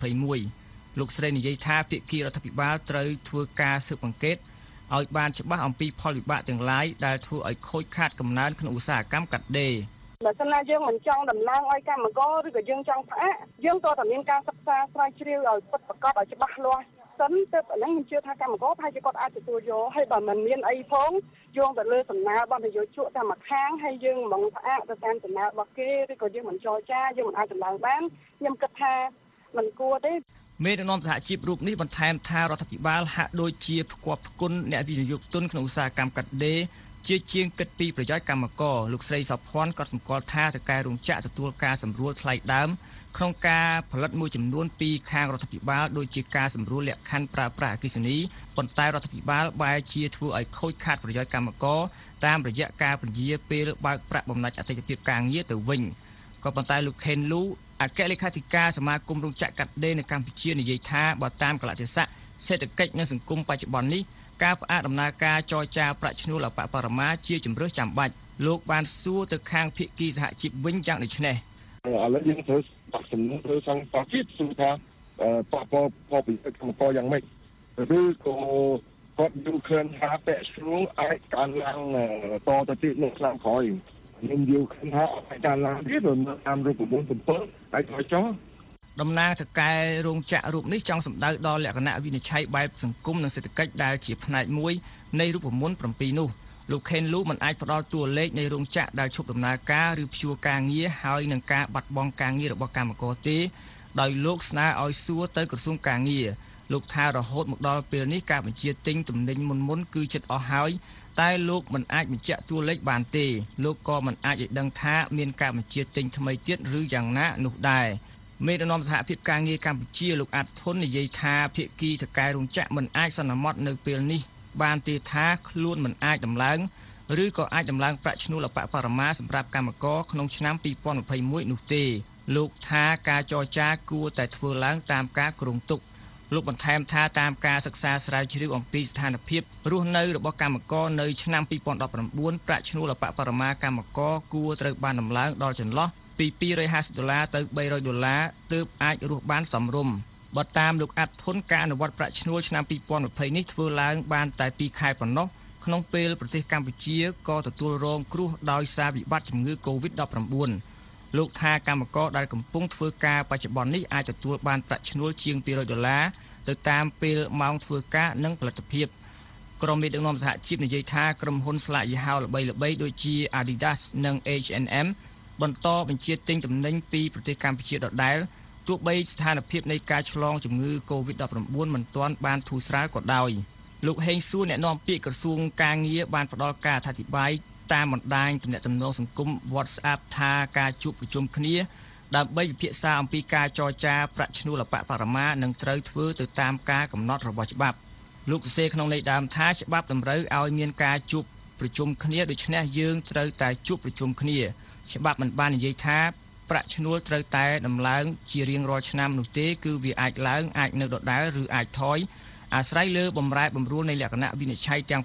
2021លោកស្រីនិយាយថាភាគីរដ្ឋាភិបាលត្រូវធ្វើការស៊ើបអង្កេតឲ្យបានច្បាស់អំពីផលវិបាកទាំងឡាយដែលធ្វើឲ្យខូចខាតកំណើនក្នុងឧស្សាហកម្មកាត់ដេរបើសិនណាយើងមិនចង់ដំឡើងឲ្យកម្មករឬក៏យើងចង់ផ្អាកយើងក៏តែមានការសិក្សាស្រាវជ្រាវឲ្យពិតប្រាកដឲ្យច្បាស់លាស់សិនទើបអានេះខ្ញុំជឿថាកម្មករប្រហែលជាគាត់អាចទទួលយកហើយបើមិនមានអីផងយោងទៅលើសំណើរបស់នយោជកតែមួយខាងហើយយើងមិនផ្អាកទៅតាមសំណើរបស់គេឬក៏យើងមិនចរចាយើងមិនអាចដំឡើងបានខ្ញុំគិតថាមិនគួរទេមេដឹកនាំសហជីពរូបនេះបន្ថែមថារដ្ឋាភិបាលហាក់ដូចជាផ្គាប់ផ្គុនអ្នកវិនិយោគទុនក្នុងឧស្សាហកម្មកាត់ដេរជាជាងគិតពីប្រយោជន៍កម្មករលោកស្រីសោភ័ណ្ឌក៏សម្គាល់ថាតកែរោងចក្រទទួលការសម្រួលថ្លៃដើមក្នុងការផលិតមួយចំនួនពីខាងរដ្ឋាភិបាលដូចជាការសម្រួលលក្ខខណ្ឌប្រើប្រាស់អគ្គិសនីប៉ុន្តែរដ្ឋាភិបាលបែរជាធ្វើឲ្យខូចខាតប្រយោជន៍កម្មករតាមរយៈការពន្យាពេលបើកប្រាក់បំណាច់អតិថិភាពការងារទៅវិញក៏ប៉ុន្តែលោកខេនលូអគ្គលេខាធិការសមាគមរោងចក្រកាត់ដេរនៅកម្ពុជានិយាយថាបើតាមកលៈទេសៈសេដ្ឋកិច្ចនិងសង្គមបច្ចុប្បន្ននេះការផ្អាកដំណើរការចរចាប្រាក់ឈ្នួលអបបរមាជាជំរើសចាំបាច់លោកបានសួរទៅខាងភាគីសហជីពវិញយ៉ាងដូចនេះឥឡូវយើងត្រូវដាក់សំណួរទៅសង្កត់ទៀតសួរថាប៉ះពាល់ផលប្រយោជន៍កម្មករយ៉ាងម៉េចឬក៏គាត់យល់ឃើញថាពាក់ស្រួលអាចកើនឡើងតទៅទៀតនៅឆ្នាំក្រោយខ្ញុំយល់ឃើញថាអាចកើនឡើងទៀតតាមរូបមន្ត7អាចឲ្យចោះតំណាងថកែរោងចក្ររូបនេះចង់សម្ដៅដល់លក្ខណៈវិនិច្ឆ័យបែបសង្គមនិងសេដ្ឋកិច្ចដែលជាផ្នែកមួយនៃរូបមន្ត7នោះលោកខេនលូមិនអាចផ្ដល់តួលេខនៃរោងចក្រដែលឈប់ដំណើរការឬព្យួរការងារហើយនឹងការបាត់បង់ការងាររបស់កម្មករទេដោយលោកស្នើឲ្យសួរទៅក្រសួងការងារលោកថារហូតមកដល់ពេលនេះការបញ្ជាទិញទំនិញមុនគឺជិតអស់ហើយតែលោកមិនអាចបញ្ជាក់តួលេខបានទេលោកក៏មិនអាចឲ្យដឹងថាមានការបញ្ជាទិញថ្មីទៀតឬយ៉ាងណានោះដែរមេដឹកនាំសហភាពការងារកម្ពុជាលោកអាត់ធុននិយាយថាភាគីថកែរោងចក្រមិនអាចសន្មត់នៅពេលនេះបានទេថាខ្លួនមិនអាចដំឡើងឬក៏អាចដំឡើងប្រាក់ឈ្នួលអបបរមាសម្រាប់កម្មករក្នុងឆ្នាំ2021នោះទេលោកថាការចរចាគួរតែធ្វើឡើងតាមការគ្រោងទុកលោកបន្ថែមថាតាមការសិក្សាស្រាវជ្រាវអំពីស្ថានភាពរស់នៅរបស់កម្មករនៅឆ្នាំ2019ប្រាក់ឈ្នួលអបបរមាកម្មករគួរត្រូវបានដំឡើងដល់ចន្លោះពី$250ទៅ$300ទើបអាចរស់បានសមរម្យបើតាមលោកអាត់ធុនការអនុវត្តប្រាក់ឈ្នួលឆ្នាំ2020នេះធ្វើឡើងបានតែ2ខែប៉ុណ្ណោះក្នុងពេលប្រទេសកម្ពុជាក៏ទទួលរងគ្រោះដោយសារវិបត្តិជំងឺ Covid-19 លោកថាកម្មករដែលកំពុងធ្វើការបច្ចុប្បន្ននេះអាចទទួលបានប្រាក់ឈ្នួលជាង$200ទៅតាមពេលម៉ោងធ្វើការនិងផលិតភាពក្រុមមេដឹកនាំសហជីពនិយាយថាក្រុមហ៊ុនស្លាកយីហោល្បីៗដូចជា Adidas និង H&M បន្តបញ្ជាទិញទំនិញពីប្រទេសកម្ពុជាដដែលទោះបីស្ថានភាពនៃការឆ្លងជំងឺ Covid-19 មិនទាន់បានធូរស្រាលក៏ដោយលោកហេងសួរអ្នកនាំពាក្យក្រសួងការងារបានផ្ដល់ការអធិប្បាយតាមបណ្ដាញទំនាក់ទំនងសង្គម WhatsApp ថាការជួបប្រជុំគ្នាដើម្បីពិភាក្សាអំពីការចរចាប្រាក់ឈ្នួលអបបរមានឹងត្រូវធ្វើទៅតាមការកំណត់របស់ច្បាប់លោកសរសេរក្នុងន័យដើមថាច្បាប់តម្រូវឲ្យមានការជួបប្រជុំគ្នាដូច្នេះយើងត្រូវតែជួបប្រជុំគ្នាច្បាប់មិនបាននិយាយថាប្រាក់ឈ្នួលត្រូវតែដំឡើងជារៀងរាល់ឆ្នាំនោះទេគឺវាអាចឡើងអាចនៅដដែលឬអាចថយអាស្រ័យលើបម្រែបម្រួលនៃលក្ខណៈវិនិច្ឆ័យទាំង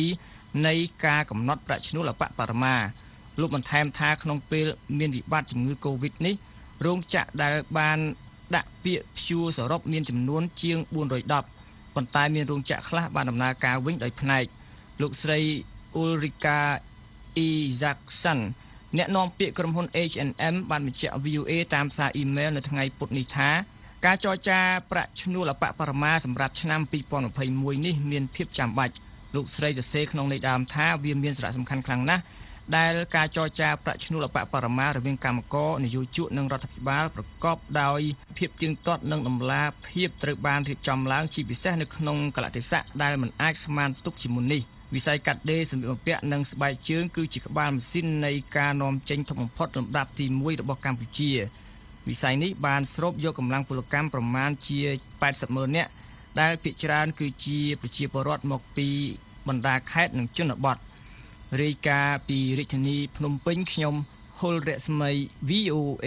7នៃការកំណត់ប្រាក់ឈ្នួលអបបរមាលោកបន្ថែមថាក្នុងពេលមានវិបត្តិជំងឺ Covid នេះរោងចក្រដែលបានដាក់ពាក្យព្យួរសរុបមានចំនួនជាង410ប៉ុន្តែមានរោងចក្រខ្លះបានដំណើរការវិញដោយផ្នែកលោកស្រី Ulrika Isaacson អ្នកនាំពាក្យក្រុមហ៊ុន H&M បានបញ្ជាក់ VOA តាមសារអ៊ីមែលនៅថ្ងៃពុធនេះថាការចរចាប្រាក់ឈ្នួលអបបរមាសម្រាប់ឆ្នាំ2021នេះមានភាពចាំបាច់លោកស្រីសរសេរក្នុងន័យដើមថាវាមានសារៈសំខាន់ខ្លាំងណាស់ដែលការចរចាប្រាក់ឈ្នួលអបបរមារវាងកម្មករនយោជកនិងរដ្ឋាភិបាលប្រកបដោយភាពទៀងទាត់និងតម្លាភាពត្រូវបានរៀបចំឡើងជាពិសេសនៅក្នុងកលៈទេសៈដែលមិនអាចស្មានទុកជាមុននេះវិស័យកាត់ដេរសម្លៀកបំពាក់និងស្បែកជើងគឺជាក្បាលម៉ាស៊ីននៃការនាំចេញធំបំផុតលំដាប់ទី1របស់កម្ពុជាវិស័យនេះបានស្រូបយកកម្លាំងពលកម្មប្រមាណជា80,000នាក់ដែលភាគច្រើនគឺជាប្រជាពលរដ្ឋមកពីបណ្ដាខេត្តនិងជនបទរាយការណ៍ពីរាជធានីភ្នំពេញខ្ញុំហុលរស្មី VOA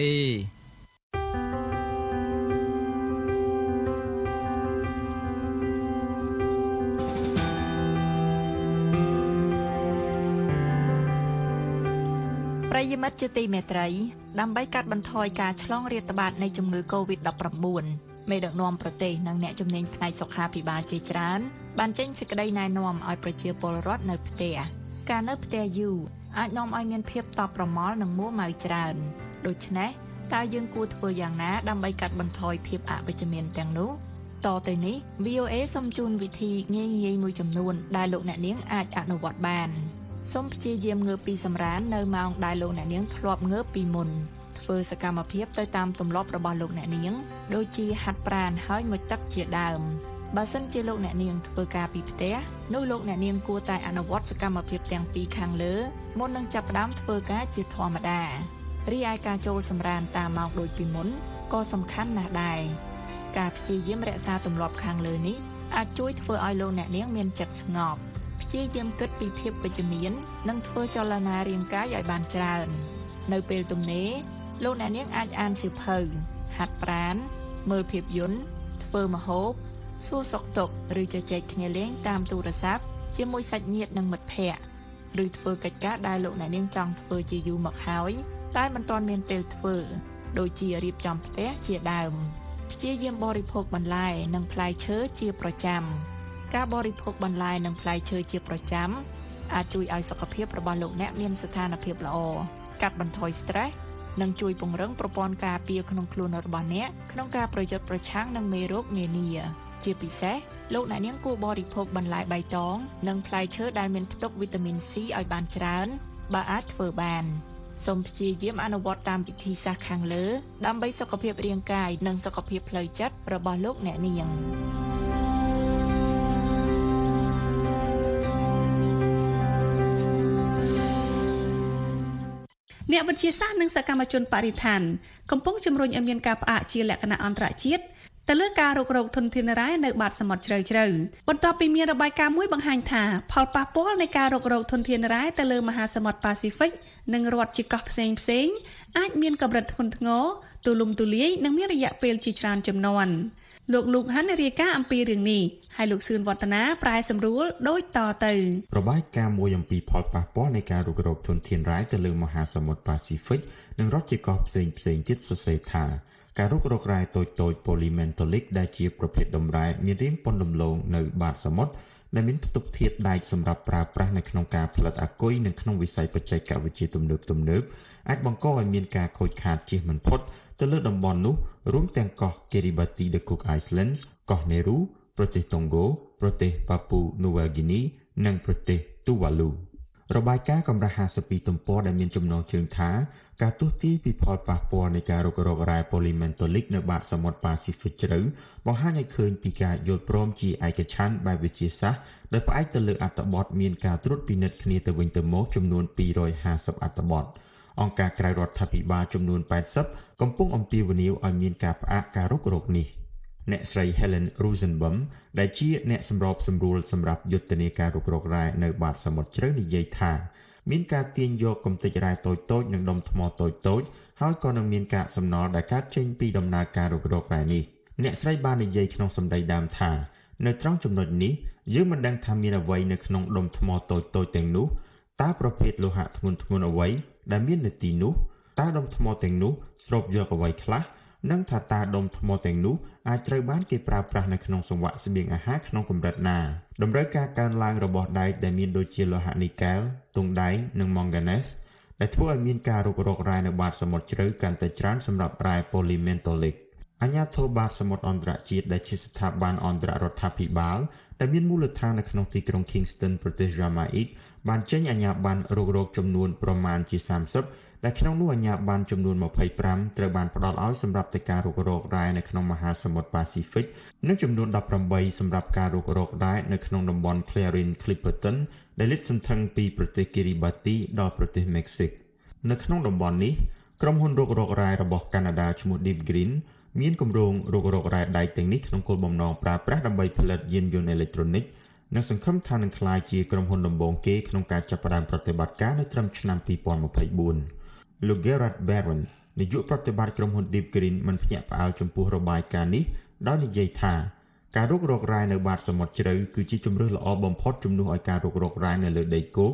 ពប្រិយមិត្តជាទីមេត្រីដើម្បីកាត់បន្ថយការឆ្លងរាតត្បាតនៃជំងឺ Covid-19 មេដឹកនាំប្រទេសនិងអ្នកជំនាញផ្នែកសុខាភិបាលជាច្រើនបានចេញសេចក្តីណែនាំឲ្យប្រជាពលរដ្ឋនៅផ្ទះការនៅផ្ទះយូរអាចនាំឲ្យមានភាពតប់ប្រមល់និងមួម៉ៅច្រើនដូច្នេះតើយើងគួរធ្វើយ៉ាងណាដើម្បីកាត់បន្ថយភាពអវិជ្ជមានទាំងនោះតទៅនេះ VOA សូមជូនវិធីងាយៗមួយចំនួនដែលលោកអ្នកនាងអាចអនុវត្តបានសូមព្យាយាមងើបពីសម្រាននៅម៉ោងដែលលោកអ្នកនាងធ្លាប់ងើបពីមុនធ្វើសកម្មភាពទៅតាមទម្លាប់របស់លោកអ្នកនាងដូចជាហាត់ប្រាណហើយងូតទឹកជាដើមបើសិនជាលោកអ្នកនាងធ្វើការពីផ្ទះនោះលោកអ្នកនាងគួរតែអនុវត្តសកម្មភាពទាំងពីរខាងលើមុននឹងចាប់ផ្ដើមធ្វើការជាធម្មតារីឯការចូលសម្រានតាមម៉ោងដូចពីមុនក៏សំខាន់ណាស់ដែរការព្យាយាមរក្សាទម្លាប់ខាងលើនេះអាចជួយធ្វើឲ្យលោកអ្នកនាងមានចិត្តស្ងប់ព្យាយាមគិតពីភាពវិជ្ជមាននិងធ្វើចលនារាងកាយឲ្យបានច្រើននៅពេលទំនេរលោកអ្នកនាងអាចអានសៀវភៅហាត់ប្រាណមើលភាពយន្តធ្វើម្ហូបសួរសុខទុក្ខឬជជែកគ្នាលេងតាមទូរស័ព្ទជាមួយសាច់ញាតិនិងមិត្តភ័ក្តិឬធ្វើកិច្ចការដែលលោកអ្នកនាងចង់ធ្វើជាយូរមកហើយតែមិនទាន់មានពេលធ្វើដូចជារៀបចំផ្ទះជាដើមព្យាយាមបរិភោគបន្លែនិងផ្លែឈើជាប្រចាំការបរិភោគបន្លែនិងផ្លែឈើជាប្រចាំអាចជួយឲ្យសុខភាពរបស់លោកអ្នកមានស្ថានភាពល្អកាត់បន្ថយ stress និងជួយពង្រឹងប្រព័ន្ធការពារក្នុងខ្លួនរបស់អ្នកក្នុងការប្រយុទ្ធប្រឆាំងនឹងមេរោគនានាជាពិសេសលោកអ្នកនាងគួរបរិភោគបន្លែបៃតងនិងផ្លែឈើដែលមានផ្ទុកវីតាមីន C ឲ្យបានច្រើនបើអាចធ្វើបានសូមព្យាយាមអនុវត្តតាមវិធីសាស្ត្រខាងលើដើម្បីសុខភាពរាងកាយនិងសុខភាពផ្លូវចិត្តរបស់លោកអ្នកនាងអ្នកវិទ្យាសាស្ត្រនិងសកម្មជនបរិស្ថានកំពុងជំរុញឲ្យមានការផ្អាកជាលក្ខណៈអន្តរជាតិទៅលើការរុករកធនធានរ៉ែនៅបាតសមុទ្រជ្រៅៗបន្ទាប់ពីមានរបាយការណ៍មួយបង្ហាញថាផលប៉ះពាល់នៃការរុករកធនធានរ៉ែទៅលើមហាសមុទ្រប៉ាស៊ីហ្វិកនិងរដ្ឋជាកោះផ្សេងៗអាចមានកម្រិតធ្ងន់ធ្ងរទូលំទូលាយនិងមានរយៈពេលជាច្រើនជំនាន់លោកហាន់រាយការណ៍អំពីរឿងនេះហើយលោកសឿនវឌ្ឍនាប្រែសម្រួលដូចតទៅរបាយការណ៍មួយអំពីផលប៉ះពាល់នៃការរុករកធនធានរ៉ែទៅលើមហាសមុទ្រប៉ាស៊ីហ្វិកនិងរដ្ឋជាកោះផ្សេងៗទៀតសរសេរថាការរុករករ៉ែតូចៗ polymentolic ដែលជាប្រភេទដំរ៉ែមានរាងប៉ុនដំឡូងនៅបាតសមុទ្រដែលមានផ្ទុកធាតុដែកសម្រាប់ប្រើប្រាស់នៅក្នុងការផលិតអាគុយនិងក្នុងវិស័យបច្ចេកវិទ្យាទំនើបអាចបង្កឲ្យមានការខូចខាតជៀសមិនផុតទៅលើតំបន់នោះរួមទាំងកោះ Kiribati the Cook Islands កោះ Nauru ប្រទេសតុងហ្គោប្រទេស Papua New Guinea និងប្រទេស Tuvalu របាយការណ៍កម្រាស់52ទំព័រដែលមានចំណងជើងថាការទស្សន៍ទាយពីផលប៉ះពាល់នៃការរុករករ៉ែ polymentolic នៅបាតសមុទ្រប៉ាស៊ីហ្វិកជ្រៅបង្ហាញឲ្យឃើញពីការយល់ព្រមជាឯកច្ឆន្ទបែបវិទ្យាសាស្ត្រដោយផ្អែកទៅលើអត្ថបទមានការត្រួតពិនិត្យគ្នាទៅវិញទៅមកចំនួន250អត្ថបទអង្គការក្រៅរដ្ឋាភិបាលចំនួន80កំពុងអំពាវនាវឲ្យមានការផ្អាកការរុករកនេះអ្នកស្រី Helen Rosenbaum ដែលជាអ្នកសម្របសម្រួលសម្រាប់យុទ្ធនាការរុករករ៉ែនៅបាតសមុទ្រជ្រៅនិយាយថាមានការទាញយកកំទេចរ៉ែតូចៗនិងដុំថ្មតូចៗហើយក៏នឹងមានការសំណល់ដែលកើតចេញពីដំណើរការរុករករ៉ែនេះអ្នកស្រីបាននិយាយក្នុងសម្ដីដើមថានៅត្រង់ចំណុចនេះយើងមិនដឹងថាមានអ្វីនៅក្នុងដុំថ្មតូចៗទាំងនោះតើប្រភេទលោហៈធ្ងន់ធ្ងរអ្វីដែលមាននៅទីនោះតើដុំថ្មទាំងនោះស្រូបយកអ្វីខ្លះនិងថាតើដុំថ្មទាំងនោះអាចត្រូវបានគេប្រើប្រាស់នៅក្នុងសង្វាក់ស្បៀងអាហារក្នុងកម្រិតណាតម្រូវការកើនឡើងរបស់ដែកដែលមានដូចជាលោហៈនីកែលទង់ដែងនិងម៉ង់ហ្គាណេសដែលធ្វើឲ្យមានការរុករករ៉ែនៅបាតសមុទ្រជ្រៅកាន់តែច្រើនសម្រាប់រ៉ែ polymentolic អាជ្ញាធរបាតសមុទ្រអន្តរជាតិដែលជាស្ថាប័នអន្តររដ្ឋាភិបាលដែលមានមូលដ្ឋាននៅក្នុងទីក្រុង Kingston ប្រទេស Jamaica បានចេញអាជ្ញាប័ណ្ណរុករកចំនួនប្រមាណជា30ដែលក្នុងនោះអាជ្ញាប័ណ្ណចំនួន25ត្រូវបានផ្ដល់ឲ្យសម្រាប់តែការរុករករ៉ែនៅក្នុងមហាសមុទ្រប៉ាស៊ីហ្វិកនិងចំនួន18សម្រាប់ការរុករកដែកនៅក្នុងតំបន់ Clarion Clipperton ដែលលាតសន្ធឹងពីប្រទេស Kiribati ដល់ប្រទេស Mexico នៅក្នុងតំបន់នេះក្រុមហ៊ុនរុករករ៉ែរបស់កាណាដាឈ្មោះ Deep Green មានគម្រោងរុករករ៉ែដែកទាំងនេះក្នុងគោលបំណងប្រើប្រាស់ដើម្បីផលិតយានយន្តអេឡិចត្រូនិកនិងសង្ឃឹមថានឹងក្លាយជាក្រុមហ៊ុនដំបូងគេក្នុងការចាប់ផ្ដើមប្រតិបត្តិការនៅត្រឹមឆ្នាំ2024លោក Gerard Barron នាយកប្រតិបត្តិក្រុមហ៊ុន Deep Green មិនភ្ញាក់ផ្អើលចំពោះរបាយការណ៍នេះដោយនិយាយថាការរុករករ៉ែនៅបាតសមុទ្រជ្រៅគឺជាជម្រើសល្អបំផុតជំនួសឲ្យការរុករករ៉ែនៅលើដីគោក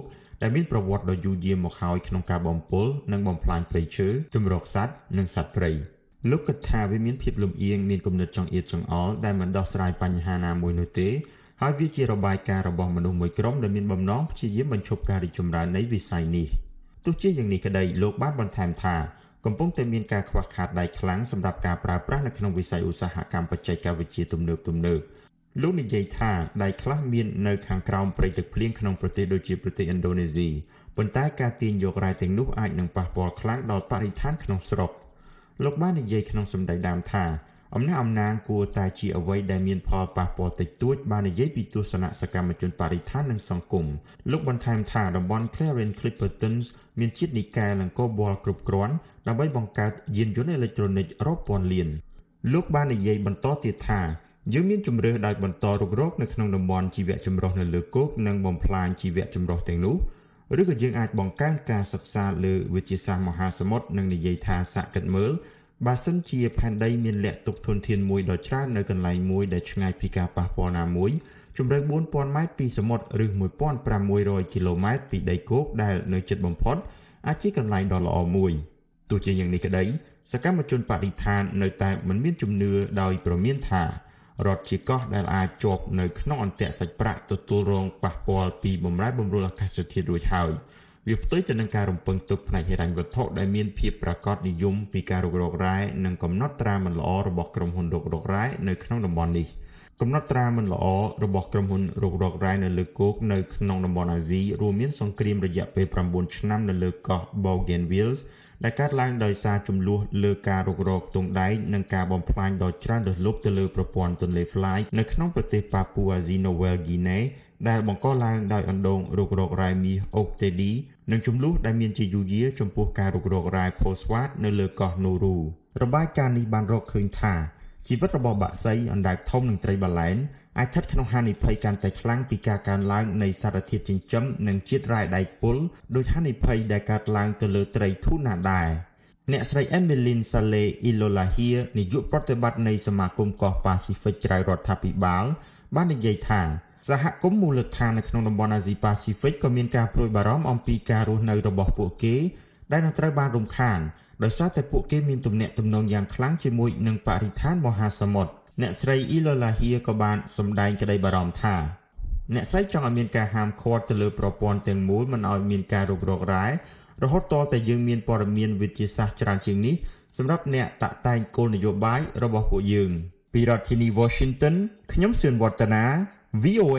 ដែលមានប្រវត្តិដ៏យូរយារមកហើយក្នុងការបំពុលនិងបំផ្លាញព្រៃឈើជំរកសត្វនិងសត្វព្រៃលោកគិតថាវាមានភាពលំអៀងមានគំនិតចង្អៀតចង្អល់ដែលមិនដោះស្រាយបញ្ហាណាមួយនោះទេហើយវាជារបាយការណ៍របស់មនុស្សមួយក្រុមដែលមានបំណងព្យាយាមបញ្ឈប់ការរីកចម្រើននៃវិស័យនេះទោះជាយ៉ាងនេះក្តីលោកបានបន្ថែមថាកំពុងតែមានការខ្វះខាតដៃខ្លាំងសម្រាប់ការប្រើប្រាស់នៅក្នុងវិស័យឧស្សាហកម្មបច្ចេកវិទ្យាទំនើបលោកនិយាយថាដៃខ្លះមាននៅខាងក្រោមព្រៃទឹកភ្លៀងក្នុងប្រទេសដូចជាប្រទេសឥណ្ឌូនេស៊ីប៉ុន្តែការទាញយករ៉ែទាំងនោះអាចនឹងប៉ះពាល់ខ្លាំងដល់បរិស្ថានក្នុងស្រុកលោកបាននិយាយក្នុងសម្ដីដើមថាអំណាងគួរតែជាអ្វីដែលមានផលប៉ះពាល់តិចតួចបាននិយាយពីទស្សនៈសកម្មជនបរិស្ថាននិងសង្គមលោកបន្ថែមថាតំបន់ Clarence Clipperton មានជាតិនីកែលអង្គរប័លគ្រប់គ្រាន់ដើម្បីបង្កើតយានយន្តអេឡិចត្រូនិករាប់ពាន់លានលោកបាននិយាយបន្តទៀតថាយើងមានជំរឿសដោយបន្តរុករកនៅក្នុងតំបន់ជីវៈចម្រុះនៅលើគោកនិងបំផ្លាញជីវៈចម្រុះទាំងនោះឬក៏យើងអាចបង្កើនការសិក្សាលើវិទ្យាសាស្ត្រមហាសមុទ្រនិងនិយាយថាសាកគិតមើលបើសិនជាផែនដីមានលក្ខទុកធនធានមួយដ៏ច្រើននៅកន្លែងមួយដែលឆ្ងាយពីការប៉ះពាល់ណាមួយជម្រៅ 4000 ម៉ែត្រពីសមុទ្រឬ 1500 គីឡូម៉ែត្រពីដីគោកដែលនៅជិតបំផុតអាចជាកន្លែងដ៏ល្អមួយទោះជាយ៉ាងនេះក្តីសកម្មជនបរិស្ថាននៅតែមិនមានជំនឿដោយព្រមានថារដ្ឋជាកោះដែលអាចជាប់នៅក្នុងអន្ទាក់សាច់ប្រាក់ទទួលរងប៉ះពាល់ពីបម្រែបម្រួលអាកាសធាតុរួចហើយវាផ្ទុយទៅនឹងការរំពឹងទុកផ្នែកហិរញ្ញវត្ថុដែលមានភាពប្រាកដនិយមពីការរុករករ៉ែនិងកំណត់ត្រាមិនល្អរបស់ក្រុមហ៊ុនរុករករ៉ែនៅក្នុងតំបន់នេះកំណត់ត្រាមិនល្អរបស់ក្រុមហ៊ុនរុករករ៉ែនៅលើគោកនៅក្នុងតំបន់អាស៊ីរួមមានសង្គ្រាមរយៈពេល9ឆ្នាំនៅលើកោះ Bougainville ដែលកើតឡើងដោយសារចំនួនលើការរុករកទង់ដែងនិងការបំផ្លាញដ៏ច្រើនលើសលប់ទៅលើប្រព័ន្ធទន្លេ Fly នៅក្នុងប្រទេស Papua New Guinea ដែលបង្កឡើងដោយអណ្ដូងរុករករ៉ែមាស Oak Teddy និងចំនួនដែលមានជាយូរយារចំពោះការរុករករ៉ែ Phosphate នៅលើកោះ Nauru របាយការណ៍នេះបានរកឃើញថាជីវិតរបស់បក្សីអណ្ដែតធំនិងត្រីបាឡែនអាចស្ថិតក្នុងហានិភ័យកាន់តែខ្លាំងពីការកើនឡើងនៃសារធាតុចិញ្ចឹមនិងជាតិរ៉ែដែកពុលដោយហានិភ័យដែលកើតឡើងទៅលើត្រីធូណាដែរអ្នកស្រី Emeline Saleh Ilolahia នាយកប្រតិបត្តិនៃសមាគមកោះប៉ាស៊ីហ្វិកក្រៅរដ្ឋាភិបាលបាននិយាយថាសហគមន៍មូលដ្ឋាននៅក្នុងតំបន់អាស៊ីប៉ាស៊ីហ្វិកក៏មានការព្រួយបារម្ភអំពីការរស់នៅរបស់ពួកគេដែលនឹងត្រូវបានរំខានដោយសារតែពួកគេមានទំនាក់ទំនងយ៉ាងខ្លាំងជាមួយនឹងបរិស្ថានមហាសមុទ្រអ្នកស្រី Ilolahia ក៏បានសម្ដែងក្តីបារម្ភថាអ្នកស្រីចង់ឲ្យមានការហាមឃាត់ទៅលើប្រព័ន្ធទាំងមូលមិនឲ្យមានការរុករករ៉ែរហូតតតែយើងមានព័ត៌មានវិទ្យាសាស្ត្រច្រើនជាងនេះសម្រាប់អ្នកតាក់តែងគោលនយោបាយរបស់ពួកយើងពីរដ្ឋធានី Washington ខ្ញុំសឿនវឌ្ឍនា VOA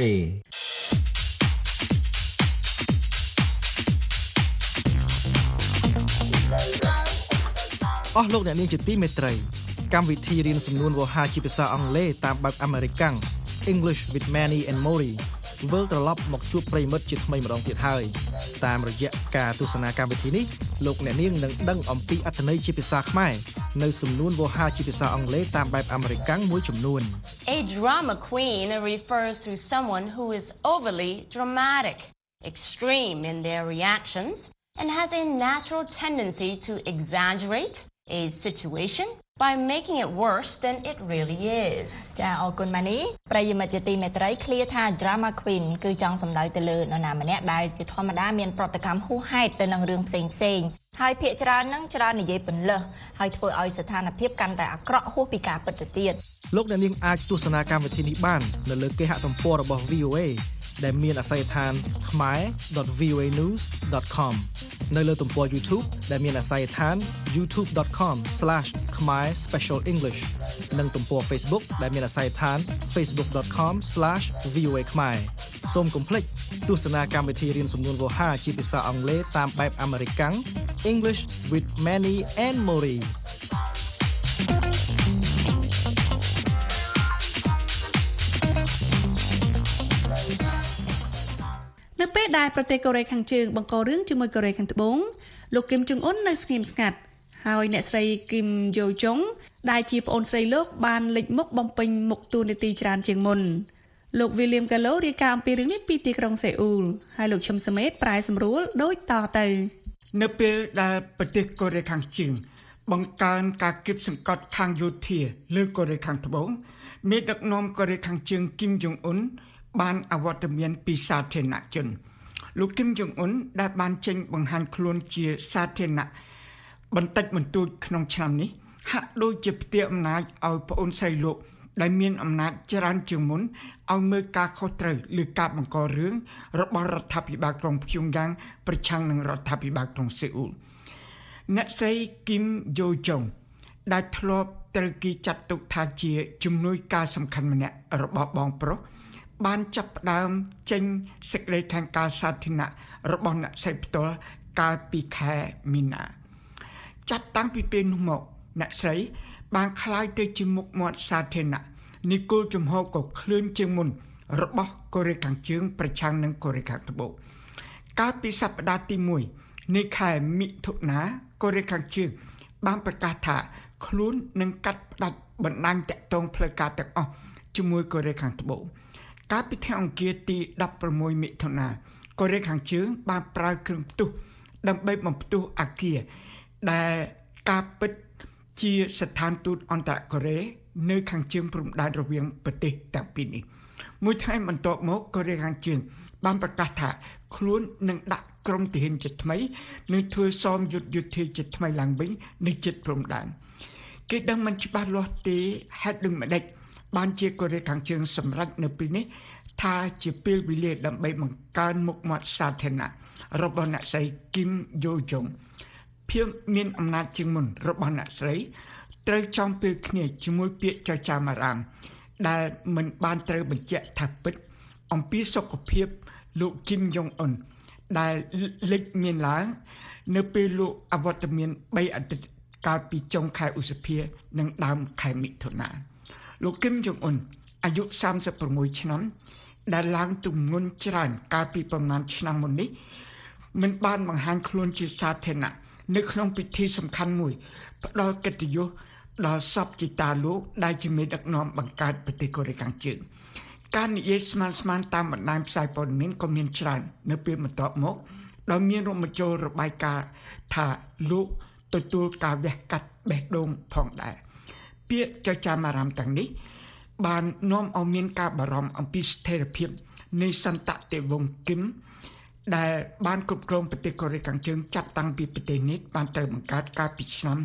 អស់លោកអ្នកនាងជាទីមេត្រីកម្មវិធីរៀនសំនួនវោហាជាភាសាអង់គ្លេសតាមបែបអាមេរិកាំង English with Manny and Mori វិលត្រឡប់មកជួបប្រិយមិត្តជាថ្មីម្ដងទៀតហើយតាមរយៈការទស្សនាកម្មវិធីនេះលោកអ្នកនាងនឹងដឹងអំពីអត្ថន័យជាភាសាខ្មែរនៅសំនួនវោហាជាភាសាអង់គ្លេសតាមបែបអាមេរិកាំងមួយចំនួន A drama queen refers to someone who is overly dramatic, extreme in their reactions, and has a natural tendency to exaggerate a situation by making it worse than it really is. ចាអរគុណម៉ានីប្រិយមិត្តជាទីមេត្រីឃ្លាថា drama queen គឺចង់សំដៅទៅលើនរណាម្នាក់ដែលជាធម្មតាមានប្រតិកម្មហួសហេតុទៅនឹងរឿងផ្សេងហើយភាគច្រើននឹងច្រើននិយាយពន្លឹះហើយធ្វើឲ្យស្ថានភាពកាន់តែអាក្រក់ហួសពីការពិតទៅទៀតលោកអ្នកនាងអាចទស្សនាកម្មវិធីនេះបាននៅលើគេហទំព័ររបស់ VOA ដែលមានអាសយដ្ឋាន khmer.voanews.com នៅលើទំព័រ YouTube ដែលមានអាសយដ្ឋាន youtube.com/khmer specialenglish និងទំព័រ Facebook ដែលមានអាសយដ្ឋាន facebook.com/voa khmer សូមកុំភ្លេចទស្សនាកម្មវិធីរៀនសំនួនវោហាជាភាសាអង់គ្លេសតាមបែបអាមេរិកាំង English with Manny and Mori នៅពេលដែលប្រទេសកូរ៉េខាងជើងបង្ករឿងជាមួយកូរ៉េខាងត្បូងលោកគឹមចុងអ៊ុននៅស្ងៀមស្ងាត់ហើយអ្នកស្រីគឹមយ៉ូចុងដែលជាប្អូនស្រីលោកបានលេចមុខបំពេញមុខតួនាទីច្រើនជាងមុនលោក William Gallo រាយការណ៍អំពីរឿងនេះពីទីក្រុងសេអ៊ូលហើយលោកឈឹមសមេតប្រែសម្រួលដូចតទៅនៅពេលដែលប្រទេសកូរ៉េខាងជើងបង្កើនការគៀបសង្កត់ខាងយោធាលើកូរ៉េខាងត្បូងមេដឹកនាំកូរ៉េខាងជើងគឹមចុងអ៊ុនបានអវត្តមានពីសាធារណជនលោកគឹមចុងអ៊ុនដែលបានចេញបង្ហាញខ្លួនជាសាធារណៈបន្តិចបន្តួចក្នុងឆ្នាំនេះហាក់ដូចជាផ្ទេរអំណាចឲ្យប្អូនស្រីលោកដែលមានអំណាចច្រើនជាងមុនឲ្យមើលការខុសត្រូវឬការបង្ករឿងរបស់រដ្ឋាភិបាលក្រុងព្យុងយ៉ាងប្រឆាំងនឹងរដ្ឋាភិបាលក្រុងសេអ៊ូលអ្នកស្រីគីមយ៉ូចុងដែលធ្លាប់ត្រូវគេចាត់ទុកថាជាជំនួយការសំខាន់ម្នាក់របស់បងប្រុសបានចាប់ផ្ដើមចេញសេចក្តីថ្លែងការណ៍សាធារណៈរបស់អ្នកស្រីផ្ទាល់កាលពីខែមីនាចាប់តាំងពីពេលនោះមកអ្នកស្រីបានក្លាយទៅជាមុខមាត់សាធារណៈនីកូលជំហរក៏ឃ្លានជាងមុនរបស់កូរ៉េខាងជើងប្រឆាំងនឹងកូរ៉េខាងត្បូងកាលពីសប្តាហ៍ទី1នៃខែមិថុនាកូរ៉េខាងជើងបានប្រកាសថាខ្លួននឹងកាត់ផ្តាច់បណ្ដាញតាក់ទងផ្លូវការទាំងអស់ជាមួយកូរ៉េខាងត្បូងកាលពីថ្ងៃអង្គារទី16មិថុនាកូរ៉េខាងជើងបានប្រើគ្រឿងផ្ទុះដើម្បីបំផ្ទុះអគារដែលការពិតជាស្ថានទូតអន្តរកូរ៉េនៅខាងជើងព្រំដែនរវាងប្រទេសទាំងពីរនេះមួយថ្ងៃបន្ទាប់មកកូរ៉េខាងជើងបានប្រកាសថាខ្លួននឹងដាក់ក្រុមទាហានជាថ្មីនិងធ្វើសមយុទ្ធយោធាជាថ្មីឡើងវិញនៅជិតព្រំដែនគេដឹងមិនច្បាស់លាស់ទេហេតុដូចម្ដេចបានជាកូរ៉េខាងជើងសម្រេចនៅពេលនេះថាជាពេលវេលាដើម្បីបង្កើនមុខមាត់សាធារណៈរបស់អ្នកស្រីគីមយ៉ូចុងភាពមានអំណាចជាងមុនរបស់អ្នកស្រីត្រូវចំពេលគ្នាជាមួយពាក្យចចាមអារាមដែលមិនបានត្រូវបញ្ជាក់ថាពិតអំពីសុខភាពលោកគីមយ៉ុងអ៊ុនដែលលេចមានឡើងនៅពេលលោកអវត្តមាន3អាទិត្យកាលពីចុងខែឧសភានិងដើមខែមិថុនាលោកគីមយ៉ុងអ៊ុនអាយុ36ឆ្នាំដែលឡើងទម្ងន់ច្រើនកាលពីប្រមាណឆ្នាំមុននេះមិនបានបង្ហាញខ្លួនជាសាធារណៈនៅក្នុងពិធីសំខាន់មួយផ្ដល់កិត្តិយសដល់សពជីតាលោកដែលជាមេដឹកនាំបង្កើតប្រទេសកូរ៉េខាងជើងការនិយាយស្មានតាមបណ្ដាញផ្សាយព័ត៌មានក៏មានច្រើននៅពេលបន្ទាប់មកដោយមានរំចូលរបាយការណ៍ថាលោកទទួលការវះកាត់បេះដូងផងដែរពាក្យចចាមអារាមទាំងនេះបាននាំឲ្យមានការបារម្ភអំពីស្ថិរភាពនៃសន្តតិវង្សគឹមដែលបានគ្រប់គ្រងប្រទេសកូរ៉េខាងជើងចាប់តាំងពីប្រទេសនេះបានត្រូវបង្កើតកាលពីឆ្នាំ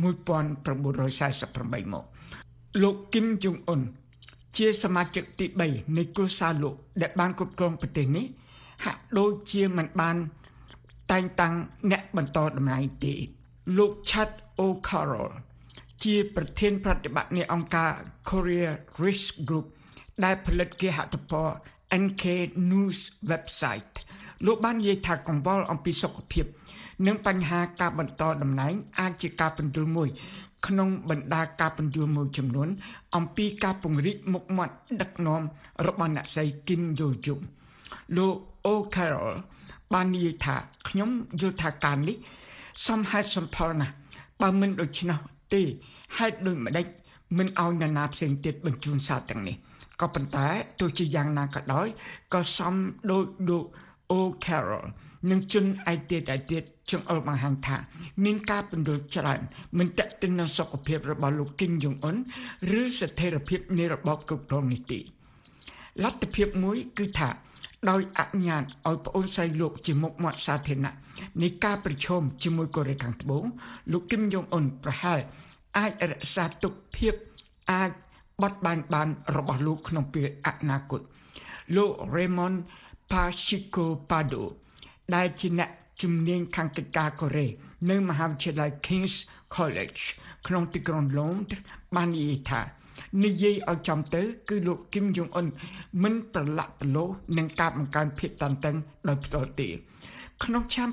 1948មកលោកគីមយ៉ុងអ៊ុនជាសមាជិកទី3នៃគ្រួសារលោកដែលបានគ្រប់គ្រងប្រទេសនេះហាក់ដូចជាមិនបានតែងតាំងអ្នកបន្តតំណែងទេលោក Chad O'Carroll ជាប្រធានប្រតិបត្តិនៃអង្គការ Korea Risk Group ដែលផលិតគេហទំព័រ NK News website លោកបាននិយាយថាកង្វល់អំពីសុខភាពនិងបញ្ហាការបន្តតំណែងអាចជាការពន្យល់មួយក្នុងបណ្ដាការពន្យល់មួយចំនួនអំពីការពង្រីកមុខមាត់ដឹកនាំរបស់អ្នកស្រីគីមយ៉ូចុងលោក O'Carroll បាននិយាយថាខ្ញុំយល់ថាការនេះសមហេតុសមផលណាស់បើមិនដូច្នោះទេហេតុដូចម្ដេចមិនឲ្យនរណាផ្សេងទៀតបញ្ជូនសារទាំងនេះក៏ប៉ុន្តែទោះជាយ៉ាងណាក៏ដោយក៏សមដោយលោក O'Carroll នឹងជន់ឯទៀតចង្អុលបង្ហាញថាមានការពន្យល់ច្រើនមិនតេតិននឹងសុខភាពរបស់លោកគីមយ៉ុងអ៊ុនឬស្ថិរភាពនៃរបបគ្រប់គ្រងនេះទេលទ្ធភាពមួយគឺថាដោយអនុញ្ញាតឲ្យប្អូនស្រីលោកជាមុខមាត់សាធារណៈនៃការប្រជុំជាមួយកូរ៉េខាងត្បូងលោកគីមយ៉ុងអ៊ុនប្រហែលអាចរក្សាទុកភាពអាចបត់បែនបានរបស់លោកក្នុងពេលអនាគតលោក Raymond Pacheco-Pardo ដែលជាអ្នកជំនាញខាងកិច្ចការកូរ៉េនៅមហាវិទ្យាល័យ King's College ក្នុងទីក្រុង Londres បាននិយាយថានិយាយឲ្យចំទៅគឺលោកគីមយ៉ុងអ៊ុនមិនប្រឡាក់ប្រឡូសនឹងការបង្កើនភាពតានតឹងដោយផ្ទាល់ទេក្នុងឆ្នាំ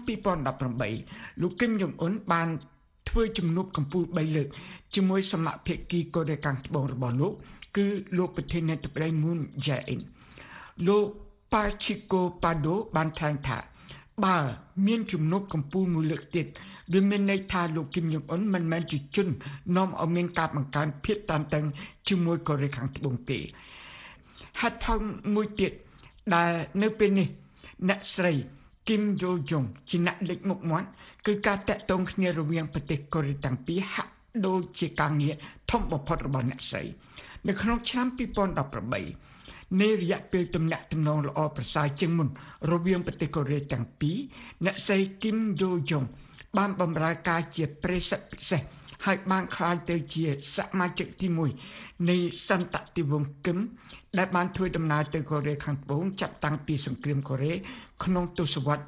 2018លោកគីមយ៉ុងអ៊ុនបានធ្វើជំនួបកំពូល3លើកជាមួយសមាភាគីកូរ៉េខាងត្បូងរបស់លោកគឺលោកប្រធានាធិបតី Moon Jae-in លោក Pacheco-Pardo បានថ្លែងថាបើមានជំនួបកំពូលមួយលើកទៀតវាមានន័យថាលោកគីមយ៉ុងអ៊ុនមិនមែនជាជននាំឲ្យមានការបង្កើនភាពតានតឹងជាមួយកូរ៉េខាងត្បូងទេហេតុផលមួយទៀតដែលនៅពេលនេះអ្នកស្រីគីមយ៉ូចុងជាអ្នកលេចមុខមាត់គឺការតាក់ទងគ្នារវាងប្រទេសកូរ៉េទាំងពីរហាក់ដូចជាការងារធំបំផុតរបស់អ្នកស្រីនៅក្នុងឆ្នាំ2018 នៃរយៈពេលទំនាក់ទំនងល្អប្រសើរជាងមុនរវាងប្រទេសកូរ៉េទាំងពីរអ្នកស្រីគីមយូយ៉ុងបានបម្រើការជាប្រេសិតពិសេសហើយបានក្លាយទៅជាសមាជិកទី1នៃសន្តតិវង្សគឹមដែលបានធ្វើដំណើរទៅកូរ៉េខាងត្បូងចាប់តាំងពីសង្គ្រាមកូរ៉េក្នុងទសវត្សរ៍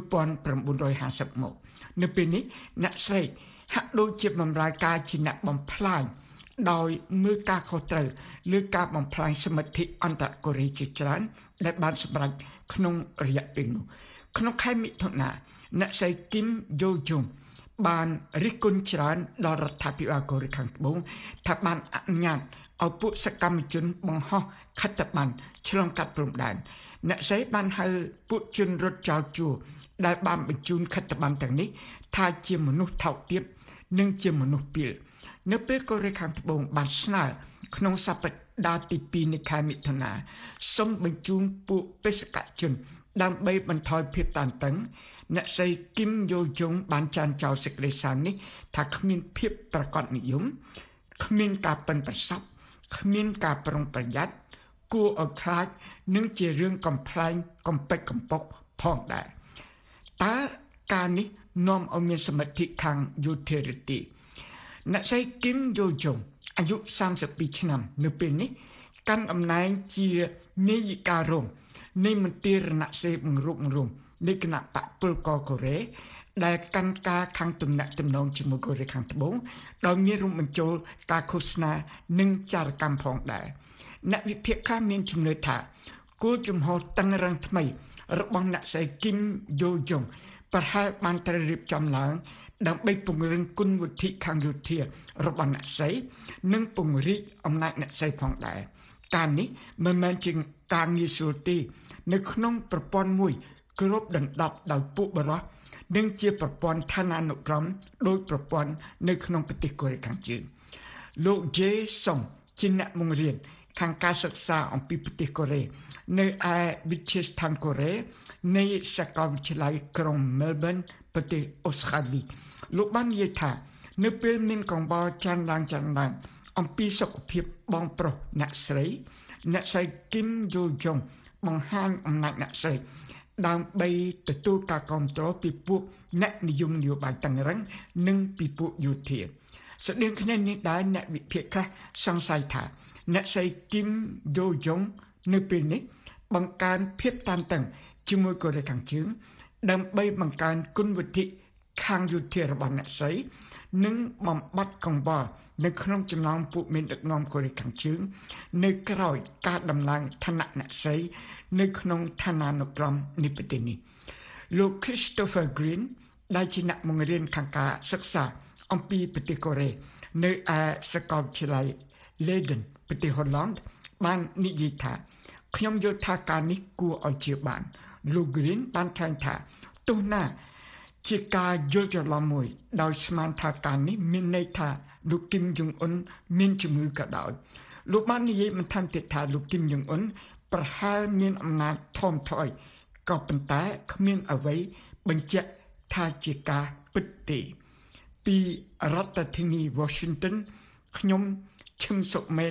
1950មកនៅពេលនេះអ្នកស្រីហាក់ដូចជាបម្រើការជាអ្នកបំផ្លាញដោយមើលការខុសត្រូវលើការបំផ្លាញសមិទ្ធិអន្តរកូរ៉េជាច្រើនដែលបានសម្រេចក្នុងរយៈពេលនោះក្នុងខែមិថុនាអ្នកស្រីគីមយូយ៉ុងបានរិះគន់ច្រើនដល់រដ្ឋាភិបាលកូរ៉េខាងត្បូងថាបានអនុញ្ញាតឲ្យពួកសកម្មជនបង្ហោះខិត្តប័ណ្ណឆ្លងកាត់ព្រំដែនអ្នកស្រីបានហៅពួកជនរត់ចោលជួរដែលបានបញ្ជូនខិត្តប័ណ្ណទាំងនេះថាជាមនុស្សថោកទាបនិងជាមនុស្សពីលនៅពេលកូរ៉េខាងត្បូងបានស្នើក្នុងសប្តាហ៍ទី2នៃខែមិថុនាសូមបញ្ជូនពួកបេសកជនដើម្បីបន្ថយភាពតានតឹងអ្នកស្រីគីមយូយ៉ុងបានចាញ់ចោលសេចក្តីសារនេះថាគ្មានភាពប្រកបនិយមគ្មានការប៉ិនប្រសប់គ្មានការប្រុងប្រយ័ត្នគួរឲ្យខ្លាចនិងជារឿងកំប្លែងកំពេចកំពុកផងដែរតើការនេះនាំឲ្យមានសមិទ្ធិខាងយុធិរដ្ឋីអ្នកស្រីគីមយូយ៉ុងអាយុ32ឆ្នាំនៅពេលនេះកាន់អំណាចជានាយិការរងនៃមន្ទីរណសេរីបង្រួបបង្រួមនៃគណៈបកពលករកូរ៉េដែលកាន់ការខាងទំនាក់ទំនងជាមួយកូរ៉េខាងត្បូងដោយមានរួមបញ្ចូលការឃោសនានិងចារកម្មផងដែរអ្នកវិភាគខ្លះមានជំនឿថាគោលជំហរតឹងរឹងថ្មីរបស់អ្នកស្រីគីមយូយ៉ុងប្រហែលបានត្រូវរៀបចំឡើងដើម្បីពង្រឹងគុណវុឌ្ឍិខាងយោធារបស់អ្នកស្រីនិងពង្រីកអំណាចអ្នកស្រីផងដែរការនេះមិនមែនជាការងាយស្រួលទេនៅក្នុងប្រព័ន្ធមួយគ្របដណ្ដប់ដោយពួកបរិសុទ្ធនិងជាប្រព័ន្ធឋានានុក្រមដោយប្រព័ន្ធនៅក្នុងប្រទេសកូរ៉េខាងជើងលោក Jae Song ជាអ្នកបង្រៀនខាងការសិក្សាអំពីប្រទេសកូរ៉េនៅឯវិទ្យាស្ថានកូរ៉េនៃសាកលវិទ្យាល័យក្រុង Melbourne ប្រទេសអូស្ត្រាលីលោកបាននិយាយថានៅពេលមានកង្វល់ចានឡើងអំពីសុខភាពបងប្រុសអ្នកស្រីគីមយូយ៉ុងបង្ហាញអំណាចអ្នកស្រីដើម្បីទទួលការគាំទ្រពីពួកអ្នកនិយមនយោបាយតឹងរ៉ឹងនិងពីពួកយោធាស្តៀងគ្នានេះដែរអ្នកវិភាគខ្លះសង្ស័យថាអ្នកស្រីគីមយូយ៉ុងនៅពេលនេះបង្កើនភាពតានតឹងជាមួយកូរ៉េខាងជើងដើម្បីបង្កើនគុណវុឌ្ឍិខាងយោធារបស់អ្នកស្រីនិងបំបត្តិកង្វល់នៅក្នុងចំណោមពួកមានដឹកនាំកូរ៉េខាងជើងនៅក្រោយការដំឡើងឋានៈអ្នកស្រីនៅក្នុងឋានានុក្រមនៃប្រទេសនេះលោក Christopher Green ដែលជាអ្នកបង្រៀនខាងការសិក្សាអំពីប្រទេសកូរ៉េនៅឯសាកលវិទ្យាល័យ Leiden ប្រទេសហូឡង់បាននិយាយថាខ្ញុំយល់ថាការនេះគួរឲ្យជឿបានលោក Green បានថ្លែងថាទោះណាជាការយល់ច្រឡំមួយដោយស្មានថាការនេះមានន័យថាលោកគីមយ៉ុងអ៊ុនមានជំងឺក៏ដោយលោកបាននិយាយបន្ថែមទៀតថាលោកគីមយ៉ុងអ៊ុនប្រហែលមានអំណាចធំធយក៏ប៉ុន្តែគ្មានអ្វីបញ្ជាក់ថាជាការពិតទេពីរដ្ឋធានី Washington ខ្ញុំឈឹមសុមេត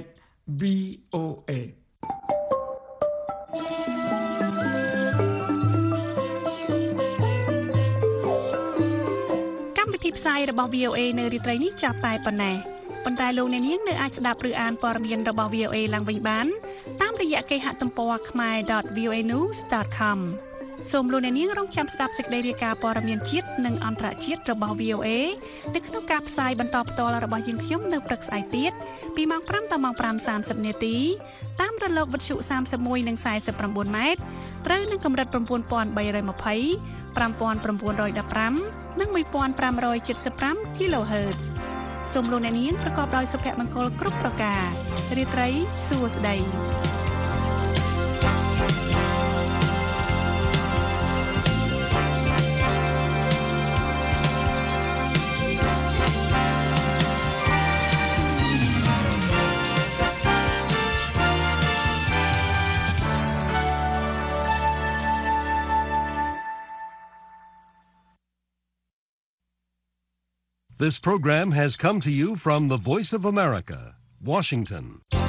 VOA កម្មវិធីផ្សាយរបស់ VOA នៅរាត្រីនេះចាប់តែប៉ុណ្ណេះប៉ុន្តែលោកអ្នកនាងនៅអាចស្ដាប់ឬអានព័ត៌មានរបស់ VOA ឡើងវិញបានតាមរយៈគេហទំព័រ khmer.voanews.com សូមលោកអ្នកនាងរងចាំស្ដាប់សេចក្តីរាយការណ៍ព័ត៌មានជាតិនិងអន្តរជាតិរបស់ VOA នៅក្នុងការផ្សាយបន្តផ្ទាល់របស់យើងខ្ញុំនៅព្រឹកស្អែកទៀតពីម៉ោង 5 ដល់ម៉ោង 5:30 នាទីតាមរលកវិទ្យុ31និង49ម៉ែត្រត្រូវនឹងកម្រិត 9320 5915 និង 1575 kHz សូមលោកអ្នកនាងប្រកបដោយសុភមង្គលគ្រប់ប្រការរាត្រីសួស្តី This program has come to you from the Voice of America, Washington.